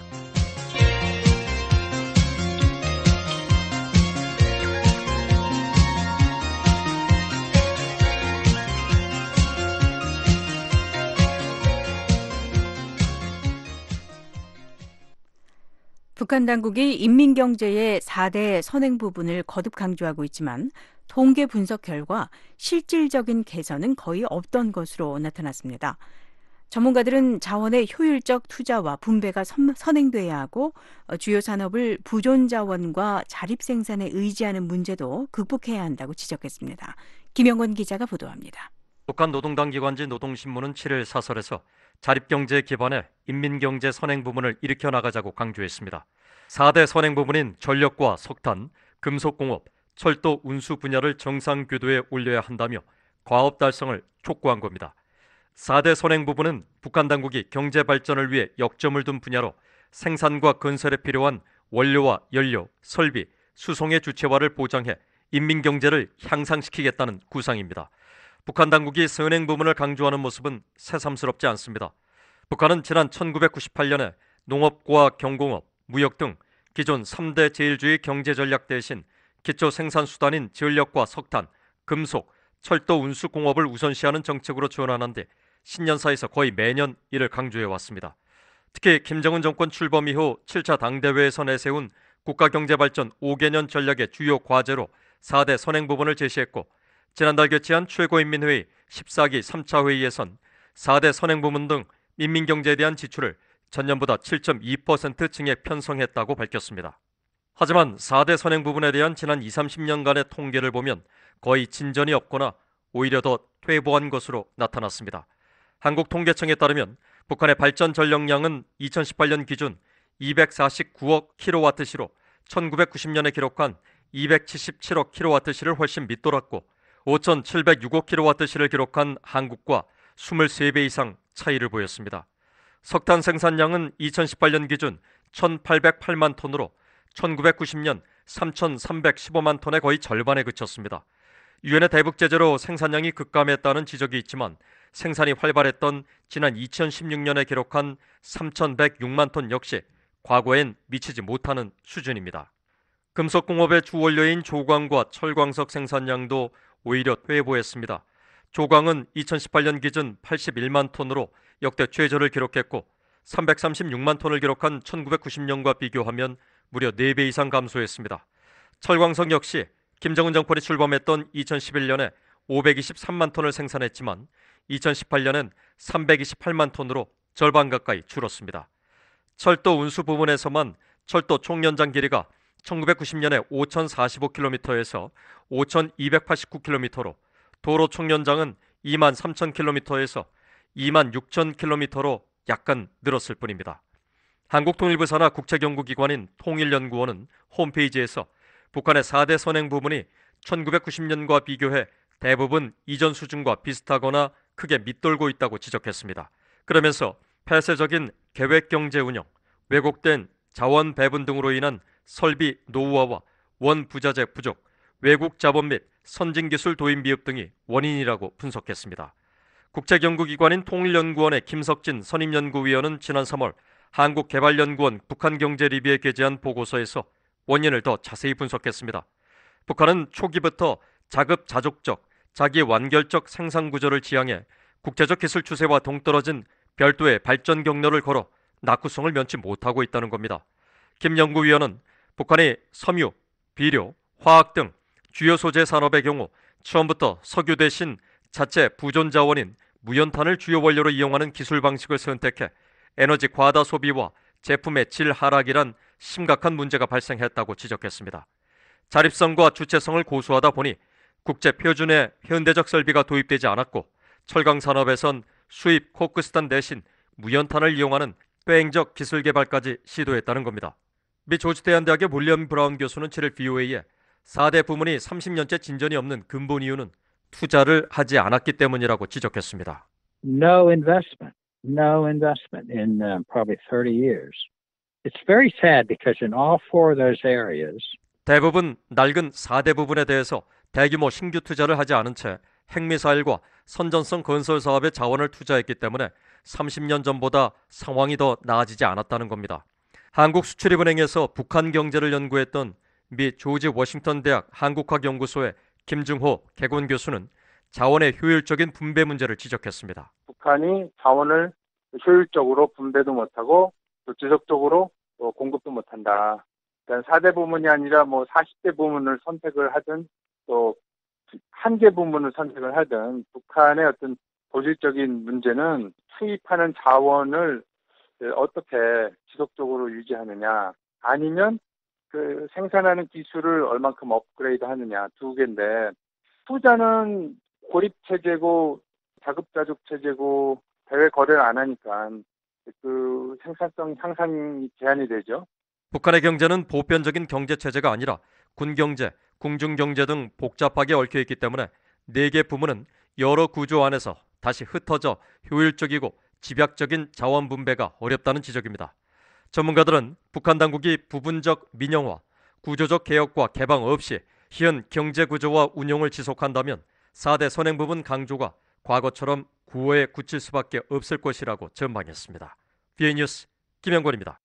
북한 당국이 인민경제의 4대 선행 부분을 거듭 강조하고 있지만 통계 분석 결과 실질적인 개선은 거의 없던 것으로 나타났습니다. 전문가들은 자원의 효율적 투자와 분배가 선행돼야 하고 주요 산업을 부존 자원과 자립 생산에 의지하는 문제도 극복해야 한다고 지적했습니다. 김영건 기자가 보도합니다. 북한 노동당 기관지 노동신문은 7일 사설에서 자립경제 기반의 인민경제 선행부문을 일으켜 나가자고 강조했습니다. 4대 선행부문인 전력과 석탄, 금속공업, 철도 운수 분야를 정상 궤도에 올려야 한다며 과업 달성을 촉구한 겁니다. 4대 선행부문은 북한 당국이 경제 발전을 위해 역점을 둔 분야로 생산과 건설에 필요한 원료와 연료, 설비, 수송의 주체화를 보장해 인민경제를 향상시키겠다는 구상입니다. 북한 당국이 선행 부문을 강조하는 모습은 새삼스럽지 않습니다. 북한은 지난 1998년에 농업과 경공업, 무역 등 기존 3대 제일주의 경제전략 대신 기초 생산수단인 전력과 석탄, 금속, 철도 운수공업을 우선시하는 정책으로 전환한 뒤 신년사에서 거의 매년 이를 강조해왔습니다. 특히 김정은 정권 출범 이후 7차 당대회에서 내세운 국가경제발전 5개년 전략의 주요 과제로 4대 선행 부분을 제시했고 지난달 개최한 최고인민회의 14기 3차 회의에선 4대 선행부문 등 인민경제에 대한 지출을 전년보다 7.2% 증액 편성했다고 밝혔습니다. 하지만 4대 선행부문에 대한 지난 20-30년간의 통계를 보면 거의 진전이 없거나 오히려 더 퇴보한 것으로 나타났습니다. 한국통계청에 따르면 북한의 발전 전력량은 2018년 기준 249억 킬로와트시로 1990년에 기록한 277억 킬로와트시를 훨씬 밑돌았고 5,706억 킬로와트시를 기록한 한국과 23배 이상 차이를 보였습니다. 석탄 생산량은 2018년 기준 1,808만 톤으로 1990년 3,315만 톤의 거의 절반에 그쳤습니다. 유엔의 대북 제재로 생산량이 급감했다는 지적이 있지만 생산이 활발했던 지난 2016년에 기록한 3,106만 톤 역시 과거엔 미치지 못하는 수준입니다. 금속공업의 주원료인 조광과 철광석 생산량도 오히려 퇴보했습니다. 조광은 2018년 기준 81만 톤으로 역대 최저를 기록했고 336만 톤을 기록한 1990년과 비교하면 무려 4배 이상 감소했습니다. 철광석 역시 김정은 정권이 출범했던 2011년에 523만 톤을 생산했지만 2018년엔 328만 톤으로 절반 가까이 줄었습니다. 철도 운수 부분에서만 철도 총 연장 길이가 1990년에 5,045km에서 5,289km로 도로 총 연장은 23,000km에서 26,000km로 약간 늘었을 뿐입니다. 한국통일부 산하 국책연구기관인 통일연구원은 홈페이지에서 북한의 4대 선행 부문이 1990년과 비교해 대부분 이전 수준과 비슷하거나 크게 밑돌고 있다고 지적했습니다. 그러면서 폐쇄적인 계획경제 운영, 왜곡된 자원 배분 등으로 인한 설비 노후화와 원부자재 부족, 외국 자본 및 선진기술 도입 미흡 등이 원인이라고 분석했습니다. 국제연구기관인 통일연구원의 김석진 선임연구위원은 지난 3월 한국개발연구원 북한경제리뷰에 게재한 보고서에서 원인을 더 자세히 분석했습니다. 북한은 초기부터 자급자족적, 자기완결적 생산구조를 지향해 국제적 기술 추세와 동떨어진 별도의 발전 경로를 걸어 낙후성을 면치 못하고 있다는 겁니다. 김 연구위원은 북한이 섬유, 비료, 화학 등 주요 소재 산업의 경우 처음부터 석유 대신 자체 부존 자원인 무연탄을 주요 원료로 이용하는 기술 방식을 선택해 에너지 과다 소비와 제품의 질 하락이란 심각한 문제가 발생했다고 지적했습니다. 자립성과 주체성을 고수하다 보니 국제 표준의 현대적 설비가 도입되지 않았고 철강 산업에선 수입 코크스탄 대신 무연탄을 이용하는 뺑적 기술 개발까지 시도했다는 겁니다. 미 조지대한대학의 윌리엄 브라운 교수는 7일 BOA에 4대 부문이 30년째 진전이 없는 근본 이유는 투자를 하지 않았기 때문이라고 지적했습니다. No investment in probably 30 years. It's very sad because in all four of those areas, 대부분 낡은 4대 부분에 대해서 대규모 신규 투자를 하지 않은 채 핵미사일과 선전성 건설 사업에 자원을 투자했기 때문에 30년 전보다 상황이 더 나아지지 않았다는 겁니다. 한국수출입은행에서 북한 경제를 연구했던 미 조지 워싱턴 대학 한국학연구소의 김중호 개건 교수는 자원의 효율적인 분배 문제를 지적했습니다. 북한이 자원을 효율적으로 분배도 못하고 또 지속적으로 공급도 못한다. 그러니까 4대 부문이 아니라 40대 부문을 선택을 하든 또 한 개 부문을 선택을 하든 북한의 어떤 본질적인 문제는 투입하는 자원을 어떻게 지속적으로 유지하느냐 아니면 그 생산하는 기술을 얼만큼 업그레이드 하느냐 두 개인데 투자는 고립 체제고 자급자족 체제고 대외 거래를 안 하니까 그 생산성 향상이 제한이 되죠. 북한의 경제는 보편적인 경제 체제가 아니라 군경제, 궁중경제 등 복잡하게 얽혀있기 때문에 4개 부문은 여러 구조 안에서 다시 흩어져 효율적이고 집약적인 자원 분배가 어렵다는 지적입니다. 전문가들은 북한 당국이 부분적 민영화, 구조적 개혁과 개방 없이 현 경제 구조와 운용을 지속한다면 4대 선행 부분 강조가 과거처럼 구호에 굳힐 수밖에 없을 것이라고 전망했습니다. BA 뉴스 김영권입니다.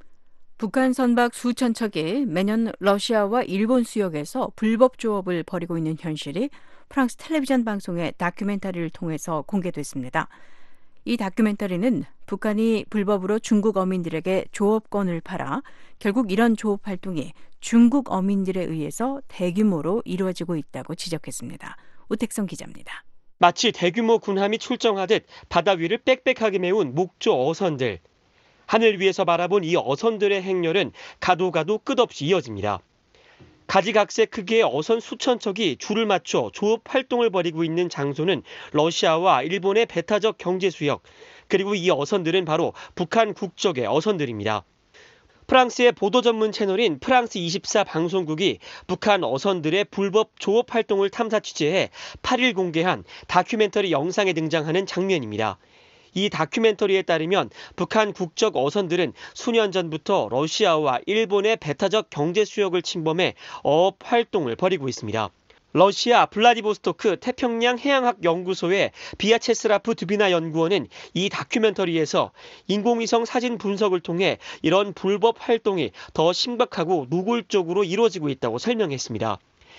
북한 선박 수천 척이 매년 러시아와 일본 수역에서 불법 조업을 벌이고 있는 현실이 프랑스 텔레비전 방송의 다큐멘터리를 통해서 공개됐습니다. 이 다큐멘터리는 북한이 불법으로 중국 어민들에게 조업권을 팔아 결국 이런 조업 활동이 중국 어민들에 의해서 대규모로 이루어지고 있다고 지적했습니다. 오택성 기자입니다. 마치 대규모 군함이 출정하듯 바다 위를 빽빽하게 메운 목조 어선들. 하늘 위에서 바라본 이 어선들의 행렬은 가도 끝없이 이어집니다. 가지각색 크기의 어선 수천 척이 줄을 맞춰 조업 활동을 벌이고 있는 장소는 러시아와 일본의 배타적 경제수역, 그리고 이 어선들은 바로 북한 국적의 어선들입니다. 프랑스의 보도 전문 채널인 프랑스 24 방송국이 북한 어선들의 불법 조업 활동을 탐사 취재해 8일 공개한 다큐멘터리 영상에 등장하는 장면입니다. 이 다큐멘터리에 따르면 북한 국적 어선들은 수년 전부터 러시아와 일본의 배타적 경제 수역을 침범해 어업 활동을 벌이고 있습니다. 러시아 블라디보스토크 태평양 해양학 연구소의 비아체스라프 두비나 연구원은 이 다큐멘터리에서 인공위성 사진 분석을 통해 이런 불법 활동이 더 심각하고 노골적으로 이루어지고 있다고 설명했습니다.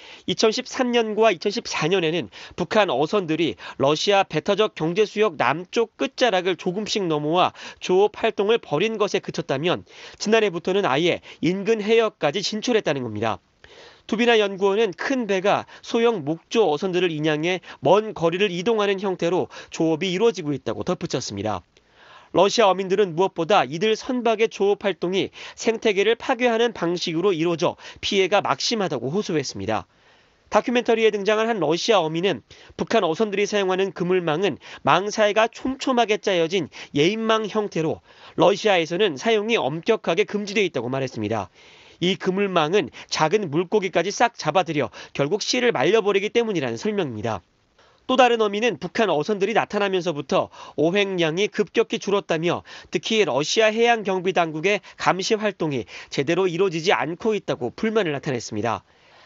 2013년과 2014년에는 북한 어선들이 러시아 배타적 경제수역 남쪽 끝자락을 조금씩 넘어와 조업 활동을 벌인 것에 그쳤다면 지난해부터는 아예 인근 해역까지 진출했다는 겁니다. 두비나 연구원은 큰 배가 소형 목조 어선들을 인양해 먼 거리를 이동하는 형태로 조업이 이루어지고 있다고 덧붙였습니다. 러시아 어민들은 무엇보다 이들 선박의 조업 활동이 생태계를 파괴하는 방식으로 이루어져 피해가 막심하다고 호소했습니다. 다큐멘터리에 등장한 한 러시아 어민은 북한 어선들이 사용하는 그물망은 망 사이가 촘촘하게 짜여진 예인망 형태로 러시아에서는 사용이 엄격하게 금지되어 있다고 말했습니다. 이 그물망은 작은 물고기까지 싹 잡아들여 결국 씨를 말려버리기 때문이라는 설명입니다. 또 다른 어민은 북한 어선들이 나타나면서부터 어획량이 급격히 줄었다며 특히 러시아 해양 경비 당국의 감시 활동이 제대로 이루어지지 않고 있다고 불만을 나타냈습니다.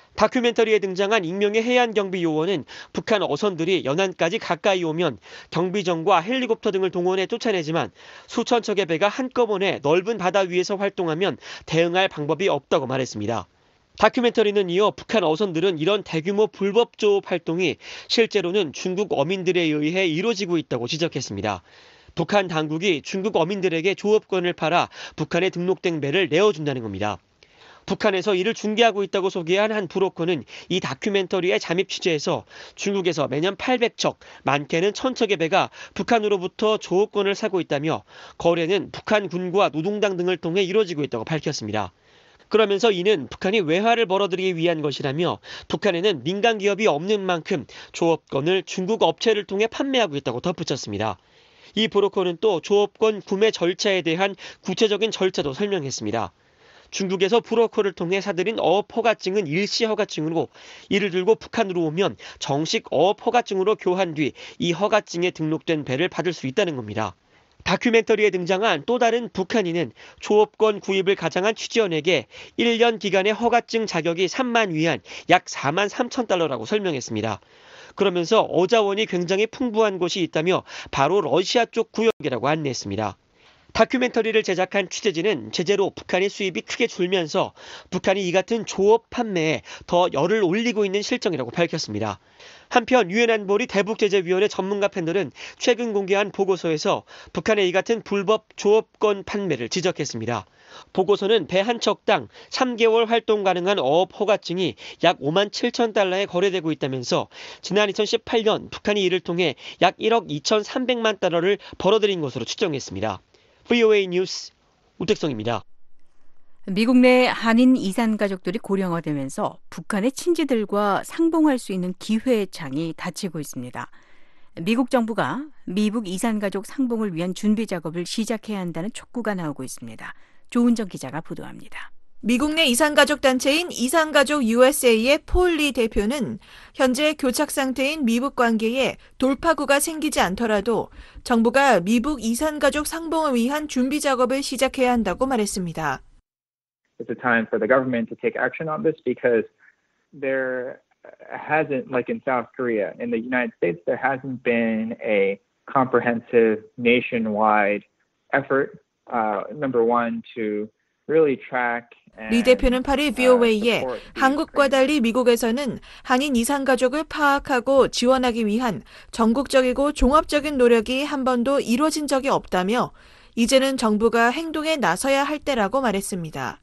다큐멘터리에 등장한 익명의 해안경비 요원은 북한 어선들이 연안까지 가까이 오면 경비정과 헬리콥터 등을 동원해 쫓아내지만 수천 척의 배가 한꺼번에 넓은 바다 위에서 활동하면 대응할 방법이 없다고 말했습니다. 다큐멘터리는 이어 북한 어선들은 이런 대규모 불법 조업 활동이 실제로는 중국 어민들에 의해 이루어지고 있다고 지적했습니다. 북한 당국이 중국 어민들에게 조업권을 팔아 북한에 등록된 배를 내어준다는 겁니다. 북한에서 이를 중개하고 있다고 소개한 한 브로커는 이 다큐멘터리의 잠입 취재에서 중국에서 매년 800척, 많게는 1000척의 배가 북한으로부터 조업권을 사고 있다며 거래는 북한 군과 노동당 등을 통해 이루어지고 있다고 밝혔습니다. 그러면서 이는 북한이 외화를 벌어들이기 위한 것이라며 북한에는 민간 기업이 없는 만큼 조업권을 중국 업체를 통해 판매하고 있다고 덧붙였습니다. 이 브로커는 또 조업권 구매 절차에 대한 구체적인 절차도 설명했습니다. 중국에서 브로커를 통해 사들인 어업 허가증은 일시 허가증으로 이를 들고 북한으로 오면 정식 어업 허가증으로 교환 뒤 이 허가증에 등록된 배를 받을 수 있다는 겁니다. 다큐멘터리에 등장한 또 다른 북한인은 조업권 구입을 가장한 취재원에게 1년 기간의 허가증 자격이 3만 위안, 약 4만 3천 달러라고 설명했습니다. 그러면서 어자원이 굉장히 풍부한 곳이 있다며 바로 러시아 쪽 구역이라고 안내했습니다. 다큐멘터리를 제작한 취재진은 제재로 북한의 수입이 크게 줄면서 북한이 이 같은 조업 판매에 더 열을 올리고 있는 실정이라고 밝혔습니다. 한편 유엔 안보리 대북제재위원회 전문가 패널은 최근 공개한 보고서에서 북한의 이 같은 불법 조업권 판매를 지적했습니다. 보고서는 배 한 척당 3개월 활동 가능한 어업 허가증이 약 5만 7천 달러에 거래되고 있다면서 지난 2018년 북한이 이를 통해 약 1억 2,300만 달러를 벌어들인 것으로 추정했습니다. VOA 뉴스 우택성입니다. 미국 내 한인 이산 가족들이 고령화되면서 북한의 친지들과 상봉할 수 있는 기회의 창이 닫히고 있습니다. 미국 정부가 미북 이산 가족 상봉을 위한 준비 작업을 시작해야 한다는 촉구가 나오고 있습니다. 조은정 기자가 보도합니다. 미국 내 이산가족 단체인 이산가족 USA의 폴 리 대표는 현재 교착 상태인 미북 관계에 돌파구가 생기지 않더라도 정부가 미북 이산가족 상봉을 위한 준비 작업을 시작해야 한다고 말했습니다. It's a time for the government to take action on this because there hasn't, like in South Korea, in the United States, there hasn't been a comprehensive nationwide effort, number one, to really track 리 대표는 8일 VOA에 한국과 달리 미국에서는 한인 이산가족을 파악하고 지원하기 위한 전국적이고 종합적인 노력이 한 번도 이루어진 적이 없다며 이제는 정부가 행동에 나서야 할 때라고 말했습니다.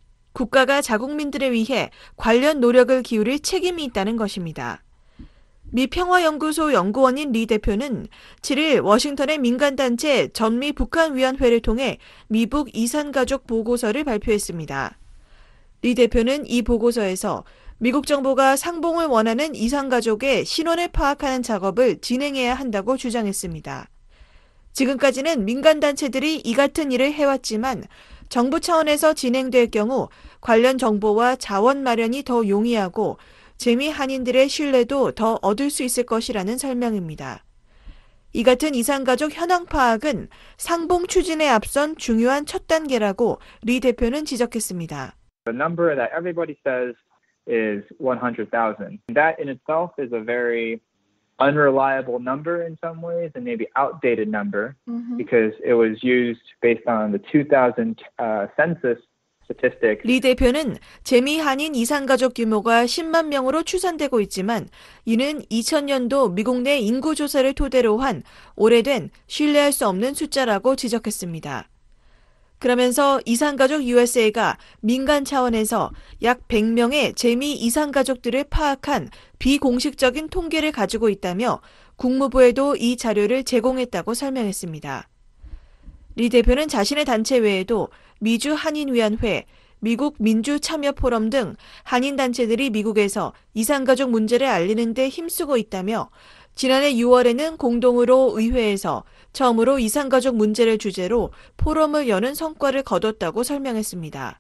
국가가 자국민들에 위해 관련 노력을 기울일 책임이 있다는 것입니다. 미 평화연구소 연구원인 리 대표는 7일 워싱턴의 민간단체 전미 북한위원회를 통해 미북 이산가족 보고서를 발표했습니다. 리 대표는 이 보고서에서 미국 정부가 상봉을 원하는 이산가족의 신원을 파악하는 작업을 진행해야 한다고 주장했습니다. 지금까지는 민간단체들이 이 같은 일을 해왔지만 정부 차원에서 진행될 경우 관련 정보와 자원 마련이 더 용이하고 재미 한인들의 신뢰도 더 얻을 수 있을 것이라는 설명입니다. 이 같은 이산가족 현황 파악은 상봉 추진에 앞선 중요한 첫 단계라고 리 대표는 지적했습니다. The number that everybody says is 100,000. That in itself is a very unreliable number in some ways and maybe outdated number because it was used based on the 2000 census. 리 대표는 재미 한인 이산가족 규모가 10만 명으로 추산되고 있지만 이는 2000년도 미국 내 인구조사를 토대로 한 오래된 신뢰할 수 없는 숫자라고 지적했습니다. 그러면서 이산가족 USA가 민간 차원에서 약 100명의 재미 이산가족들을 파악한 비공식적인 통계를 가지고 있다며 국무부에도 이 자료를 제공했다고 설명했습니다. 리 대표는 자신의 단체 외에도 미주 한인위원회, 미국 민주참여포럼 등 한인단체들이 미국에서 이산가족 문제를 알리는 데 힘쓰고 있다며 지난해 6월에는 공동으로 의회에서 처음으로 이산가족 문제를 주제로 포럼을 여는 성과를 거뒀다고 설명했습니다.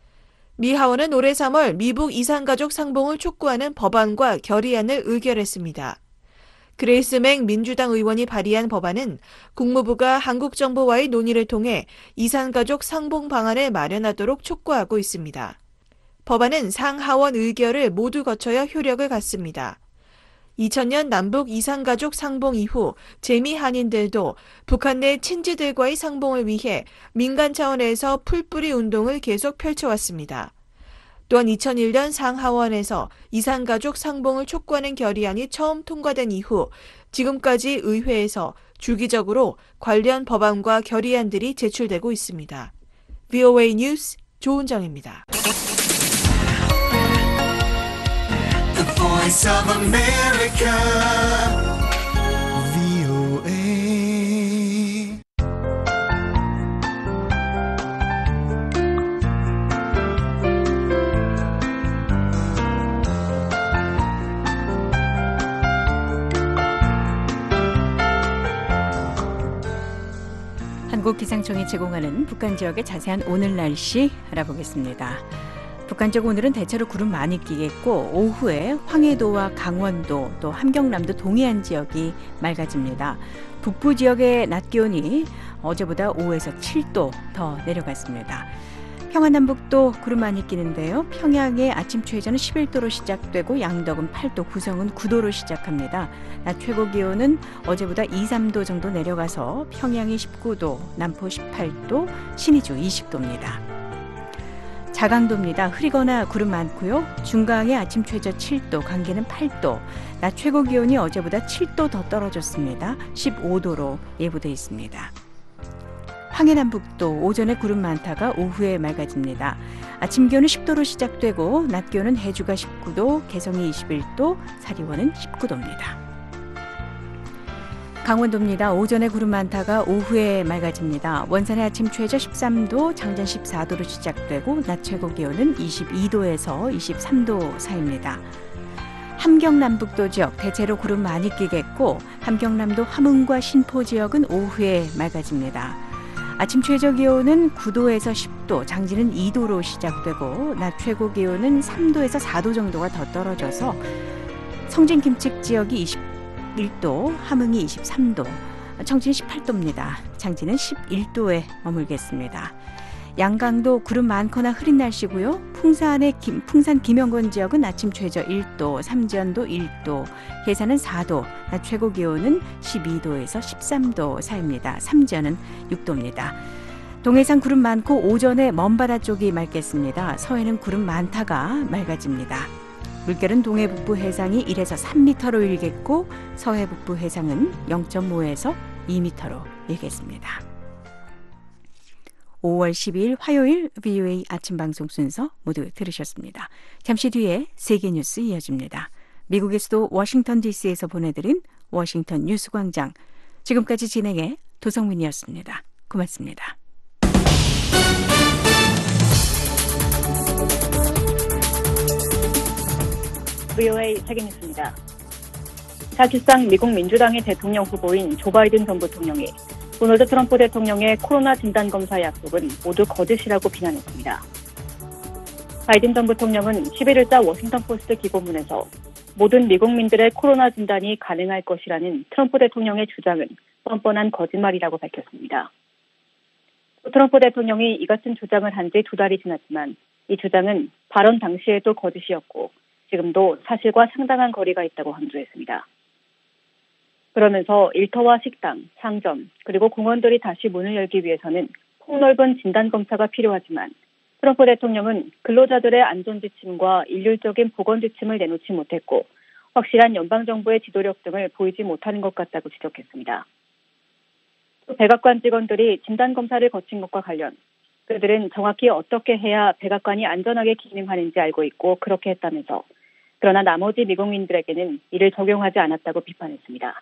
미 하원은 올해 3월 미북 이산가족 상봉을 촉구하는 법안과 결의안을 의결했습니다. 그레이스 맥 민주당 의원이 발의한 법안은 국무부가 한국 정부와의 논의를 통해 이산가족 상봉 방안을 마련하도록 촉구하고 있습니다. 법안은 상하원 의결을 모두 거쳐야 효력을 갖습니다. 2000년 남북 이산가족 상봉 이후 재미 한인들도 북한 내 친지들과의 상봉을 위해 민간 차원에서 풀뿌리 운동을 계속 펼쳐왔습니다. 또한 2001년 상하원에서 이산가족 상봉을 촉구하는 결의안이 처음 통과된 이후 지금까지 의회에서 주기적으로 관련 법안과 결의안들이 제출되고 있습니다. VOA 뉴스 조은정입니다. The Voice of America, VOA. 한국기상청이 제공하는 북한 지역의 자세한 오늘 날씨 알아보겠습니다. 북한 지역 오늘은 대체로 구름 많이 끼겠고 오후에 황해도와 강원도 또 함경남도 동해안 지역이 맑아집니다. 북부 지역의 낮 기온이 어제보다 5에서 7도 더 내려갔습니다. 평안남북도 구름 많이 끼는데요. 평양의 아침 최저는 11도로 시작되고 양덕은 8도, 구성은 9도로 시작합니다. 낮 최고 기온은 어제보다 2, 3도 정도 내려가서 평양이 19도, 남포 18도, 신의주 20도입니다. 자강도입니다. 흐리거나 구름 많고요. 중강의 아침 최저 7도, 강계는 8도, 낮 최고 기온이 어제보다 7도 더 떨어졌습니다. 15도로 예보돼 있습니다. 황해남북도 오전에 구름 많다가 오후에 맑아집니다. 아침 기온은 10도로 시작되고 낮 기온은 해주가 19도, 개성이 21도, 사리원은 19도입니다. 강원도입니다. 오전에 구름 많다가 오후에 맑아집니다. 원산의 아침 최저 13도, 장전 14도로 시작되고 낮 최고 기온은 22도에서 23도 사이입니다. 함경남북도 지역 대체로 구름 많이 끼겠고 함경남도 함흥과 신포 지역은 오후에 맑아집니다. 아침 최저 기온은 9도에서 10도, 장지는 2도로 시작되고 낮 최고 기온은 3도에서 4도 정도가 더 떨어져서 성진 김측 지역이 21도, 함흥이 23도, 청진 18도입니다. 장지는 11도에 머물겠습니다. 양강도 구름 많거나 흐린 날씨고요. 풍산 김영건 지역은 아침 최저 1도, 삼지연도 1도, 해산은 4도, 낮 최고 기온은 12도에서 13도 사이입니다. 삼지연은 6도입니다. 동해상 구름 많고 오전에 먼바다 쪽이 맑겠습니다. 서해는 구름 많다가 맑아집니다. 물결은 동해 북부 해상이 1에서 3m로 일겠고 서해 북부 해상은 0.5에서 2m로 일겠습니다. 5월 12일 화요일 VOA 아침 방송 순서 모두 들으셨습니다. 잠시 뒤에 세계 뉴스 이어집니다. 미국의 수도 워싱턴 DC에서 보내드린 워싱턴 뉴스 광장. 지금까지 진행해 도성민이었습니다. 고맙습니다. VOA 세계 뉴스입니다. 사실상 미국 민주당의 대통령 후보인 조 바이든 전 부통령이 도널드 트럼프 대통령의 코로나 진단검사 약속은 모두 거짓이라고 비난했습니다. 바이든 전 부통령은 11일자 워싱턴포스트 기고문에서 모든 미국민들의 코로나 진단이 가능할 것이라는 트럼프 대통령의 주장은 뻔뻔한 거짓말이라고 밝혔습니다. 트럼프 대통령이 이 같은 주장을 한 지 2달이 지났지만 이 주장은 발언 당시에도 거짓이었고 지금도 사실과 상당한 거리가 있다고 강조했습니다. 그러면서 일터와 식당, 상점, 그리고 공원들이 다시 문을 열기 위해서는 폭넓은 진단검사가 필요하지만 트럼프 대통령은 근로자들의 안전지침과 일률적인 보건지침을 내놓지 못했고 확실한 연방정부의 지도력 등을 보이지 못하는 것 같다고 지적했습니다. 또 백악관 직원들이 진단검사를 거친 것과 관련 그들은 정확히 어떻게 해야 백악관이 안전하게 기능하는지 알고 있고 그렇게 했다면서 그러나 나머지 미국민들에게는 이를 적용하지 않았다고 비판했습니다.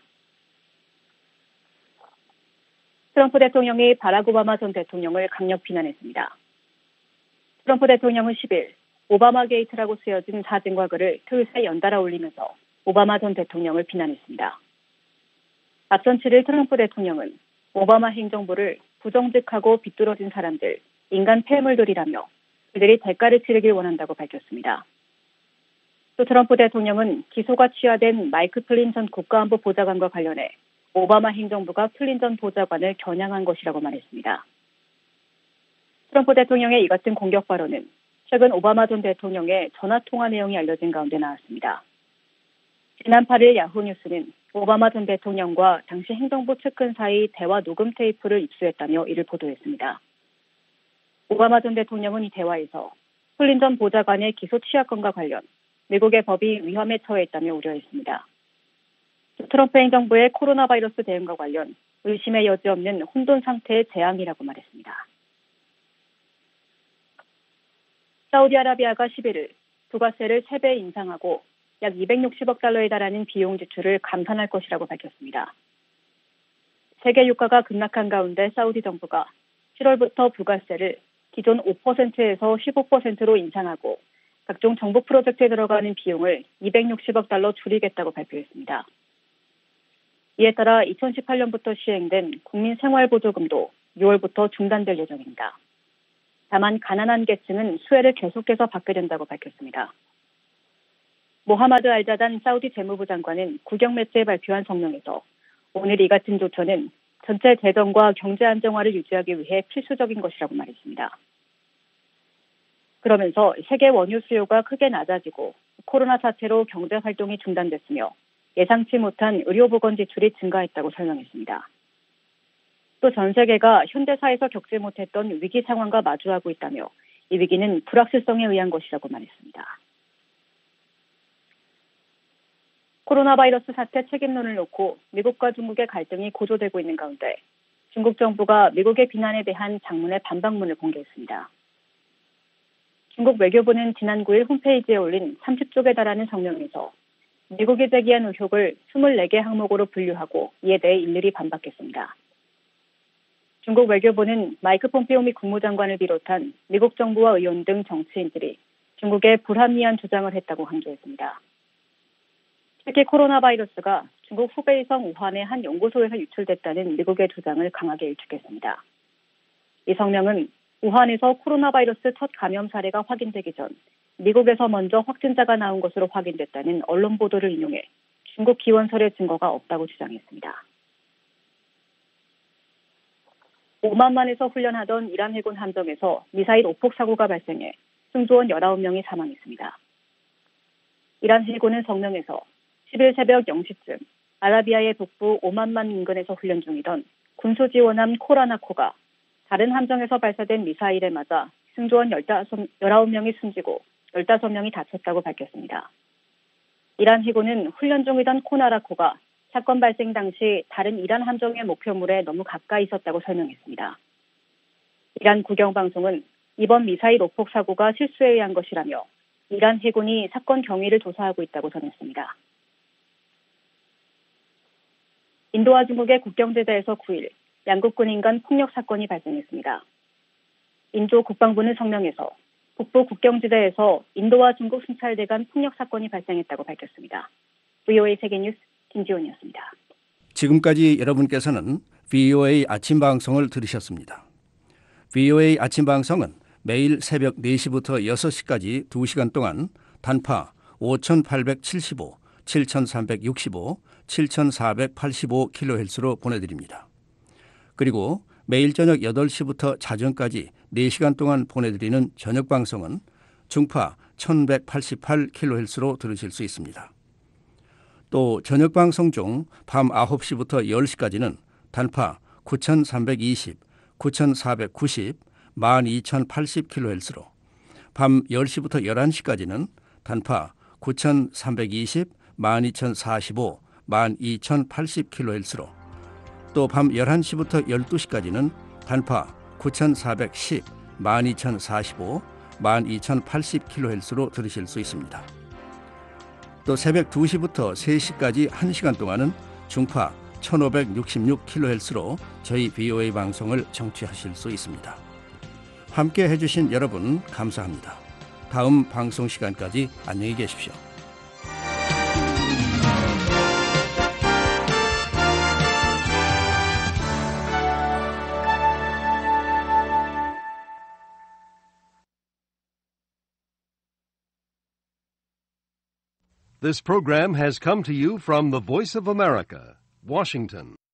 트럼프 대통령이 바락 오바마 전 대통령을 강력 비난했습니다. 트럼프 대통령은 10일 오바마 게이트라고 쓰여진 사진과 글을 트윗에 연달아 올리면서 오바마 전 대통령을 비난했습니다. 앞선 7일 트럼프 대통령은 오바마 행정부를 부정직하고 비뚤어진 사람들, 인간 폐물들이라며 그들이 대가를 치르길 원한다고 밝혔습니다. 또 트럼프 대통령은 기소가 취하된 마이크 플린 전 국가안보 보좌관과 관련해 오바마 행정부가 플린 전 보좌관을 겨냥한 것이라고 말했습니다. 트럼프 대통령의 이 같은 공격 발언은 최근 오바마 전 대통령의 전화통화 내용이 알려진 가운데 나왔습니다. 지난 8일 야후 뉴스는 오바마 전 대통령과 당시 행정부 측근 사이 대화 녹음 테이프를 입수했다며 이를 보도했습니다. 오바마 전 대통령은 이 대화에서 플린 전 보좌관의 기소 취하건과 관련 미국의 법이 위험에 처해있다며 우려했습니다. 트럼프 행정부의 코로나 바이러스 대응과 관련 의심의 여지 없는 혼돈 상태의 재앙이라고 말했습니다. 사우디아라비아가 11일 부가세를 3배 인상하고 약 260억 달러에 달하는 비용 지출을 감산할 것이라고 밝혔습니다. 세계 유가가 급락한 가운데 사우디 정부가 7월부터 부가세를 기존 5%에서 15%로 인상하고 각종 정부 프로젝트에 들어가는 비용을 260억 달러 줄이겠다고 발표했습니다. 이에 따라 2018년부터 시행된 국민생활보조금도 6월부터 중단될 예정입니다. 다만 가난한 계층은 수혜를 계속해서 받게 된다고 밝혔습니다. 모하마드 알자단 사우디 재무부 장관은 국영 매체에 발표한 성명에서 오늘 이 같은 조처는 전체 재정과 경제 안정화를 유지하기 위해 필수적인 것이라고 말했습니다. 그러면서 세계 원유 수요가 크게 낮아지고 코로나 사태로 경제 활동이 중단됐으며 예상치 못한 의료보건 지출이 증가했다고 설명했습니다. 또 전 세계가 현대사에서 겪지 못했던 위기 상황과 마주하고 있다며 이 위기는 불확실성에 의한 것이라고 말했습니다. 코로나 바이러스 사태 책임론을 놓고 미국과 중국의 갈등이 고조되고 있는 가운데 중국 정부가 미국의 비난에 대한 장문의 반박문을 공개했습니다. 중국 외교부는 지난 9일 홈페이지에 올린 30쪽에 달하는 성명에서 미국이 제기한 의혹을 24개 항목으로 분류하고 이에 대해 일일이 반박했습니다. 중국 외교부는 마이크 폼페오 미 국무장관을 비롯한 미국 정부와 의원 등 정치인들이 중국에 불합리한 주장을 했다고 강조했습니다. 특히 코로나 바이러스가 중국 후베이성 우한의 한 연구소에서 유출됐다는 미국의 주장을 강하게 일축했습니다. 이 성명은 우한에서 코로나 바이러스 첫 감염 사례가 확인되기 전 미국에서 먼저 확진자가 나온 것으로 확인됐다는 언론 보도를 인용해 중국 기원설의 증거가 없다고 주장했습니다. 오만만에서 훈련하던 이란 해군 함정에서 미사일 오폭 사고가 발생해 승조원 19명이 사망했습니다. 이란 해군은 성명에서 10일 새벽 0시쯤 아라비아의 북부 오만만 인근에서 훈련 중이던 군수지원함 코라나코가 다른 함정에서 발사된 미사일에 맞아 승조원 19명이 숨지고 15명이 다쳤다고 밝혔습니다. 이란 해군은 훈련 중이던 코나라코가 사건 발생 당시 다른 이란 함정의 목표물에 너무 가까이 있었다고 설명했습니다. 이란 국영방송은 이번 미사일 오폭 사고가 실수에 의한 것이라며 이란 해군이 사건 경위를 조사하고 있다고 전했습니다. 인도와 중국의 국경지대에서 9일 양국 군인 간 폭력 사건이 발생했습니다. 인도 국방부는 성명에서 북부 국경지대에서 인도와 중국 순찰대 간 폭력 사건이 발생했다고 밝혔습니다. VOA 세계뉴스 김지원이었습니다. 지금까지 여러분께서는 VOA 아침 방송을 들으셨습니다. VOA 아침 방송은 매일 새벽 4시부터 6시까지 2시간 동안 단파 5875, 7365, 7485kHz로 보내드립니다. 그리고 매일 저녁 8시부터 자정까지 4시간 동안 보내드리는 저녁 방송은 중파 1188kHz로 들으실 수 있습니다. 또 저녁 방송 중 밤 9시부터 10시까지는 단파 9320, 9490, 12080kHz로 밤 10시부터 11시까지는 단파 9320, 12045, 12080kHz로 또 밤 11시부터 12시까지는 단파 9410, 12045, 12080kHz로 들으실 수 있습니다. 또 새벽 2시부터 3시까지 1시간 동안은 중파 1566kHz로 저희 VOA 방송을 청취하실 수 있습니다. 함께 해주신 여러분 감사합니다. 다음 방송 시간까지 안녕히 계십시오. This program has come to you from the Voice of America, Washington.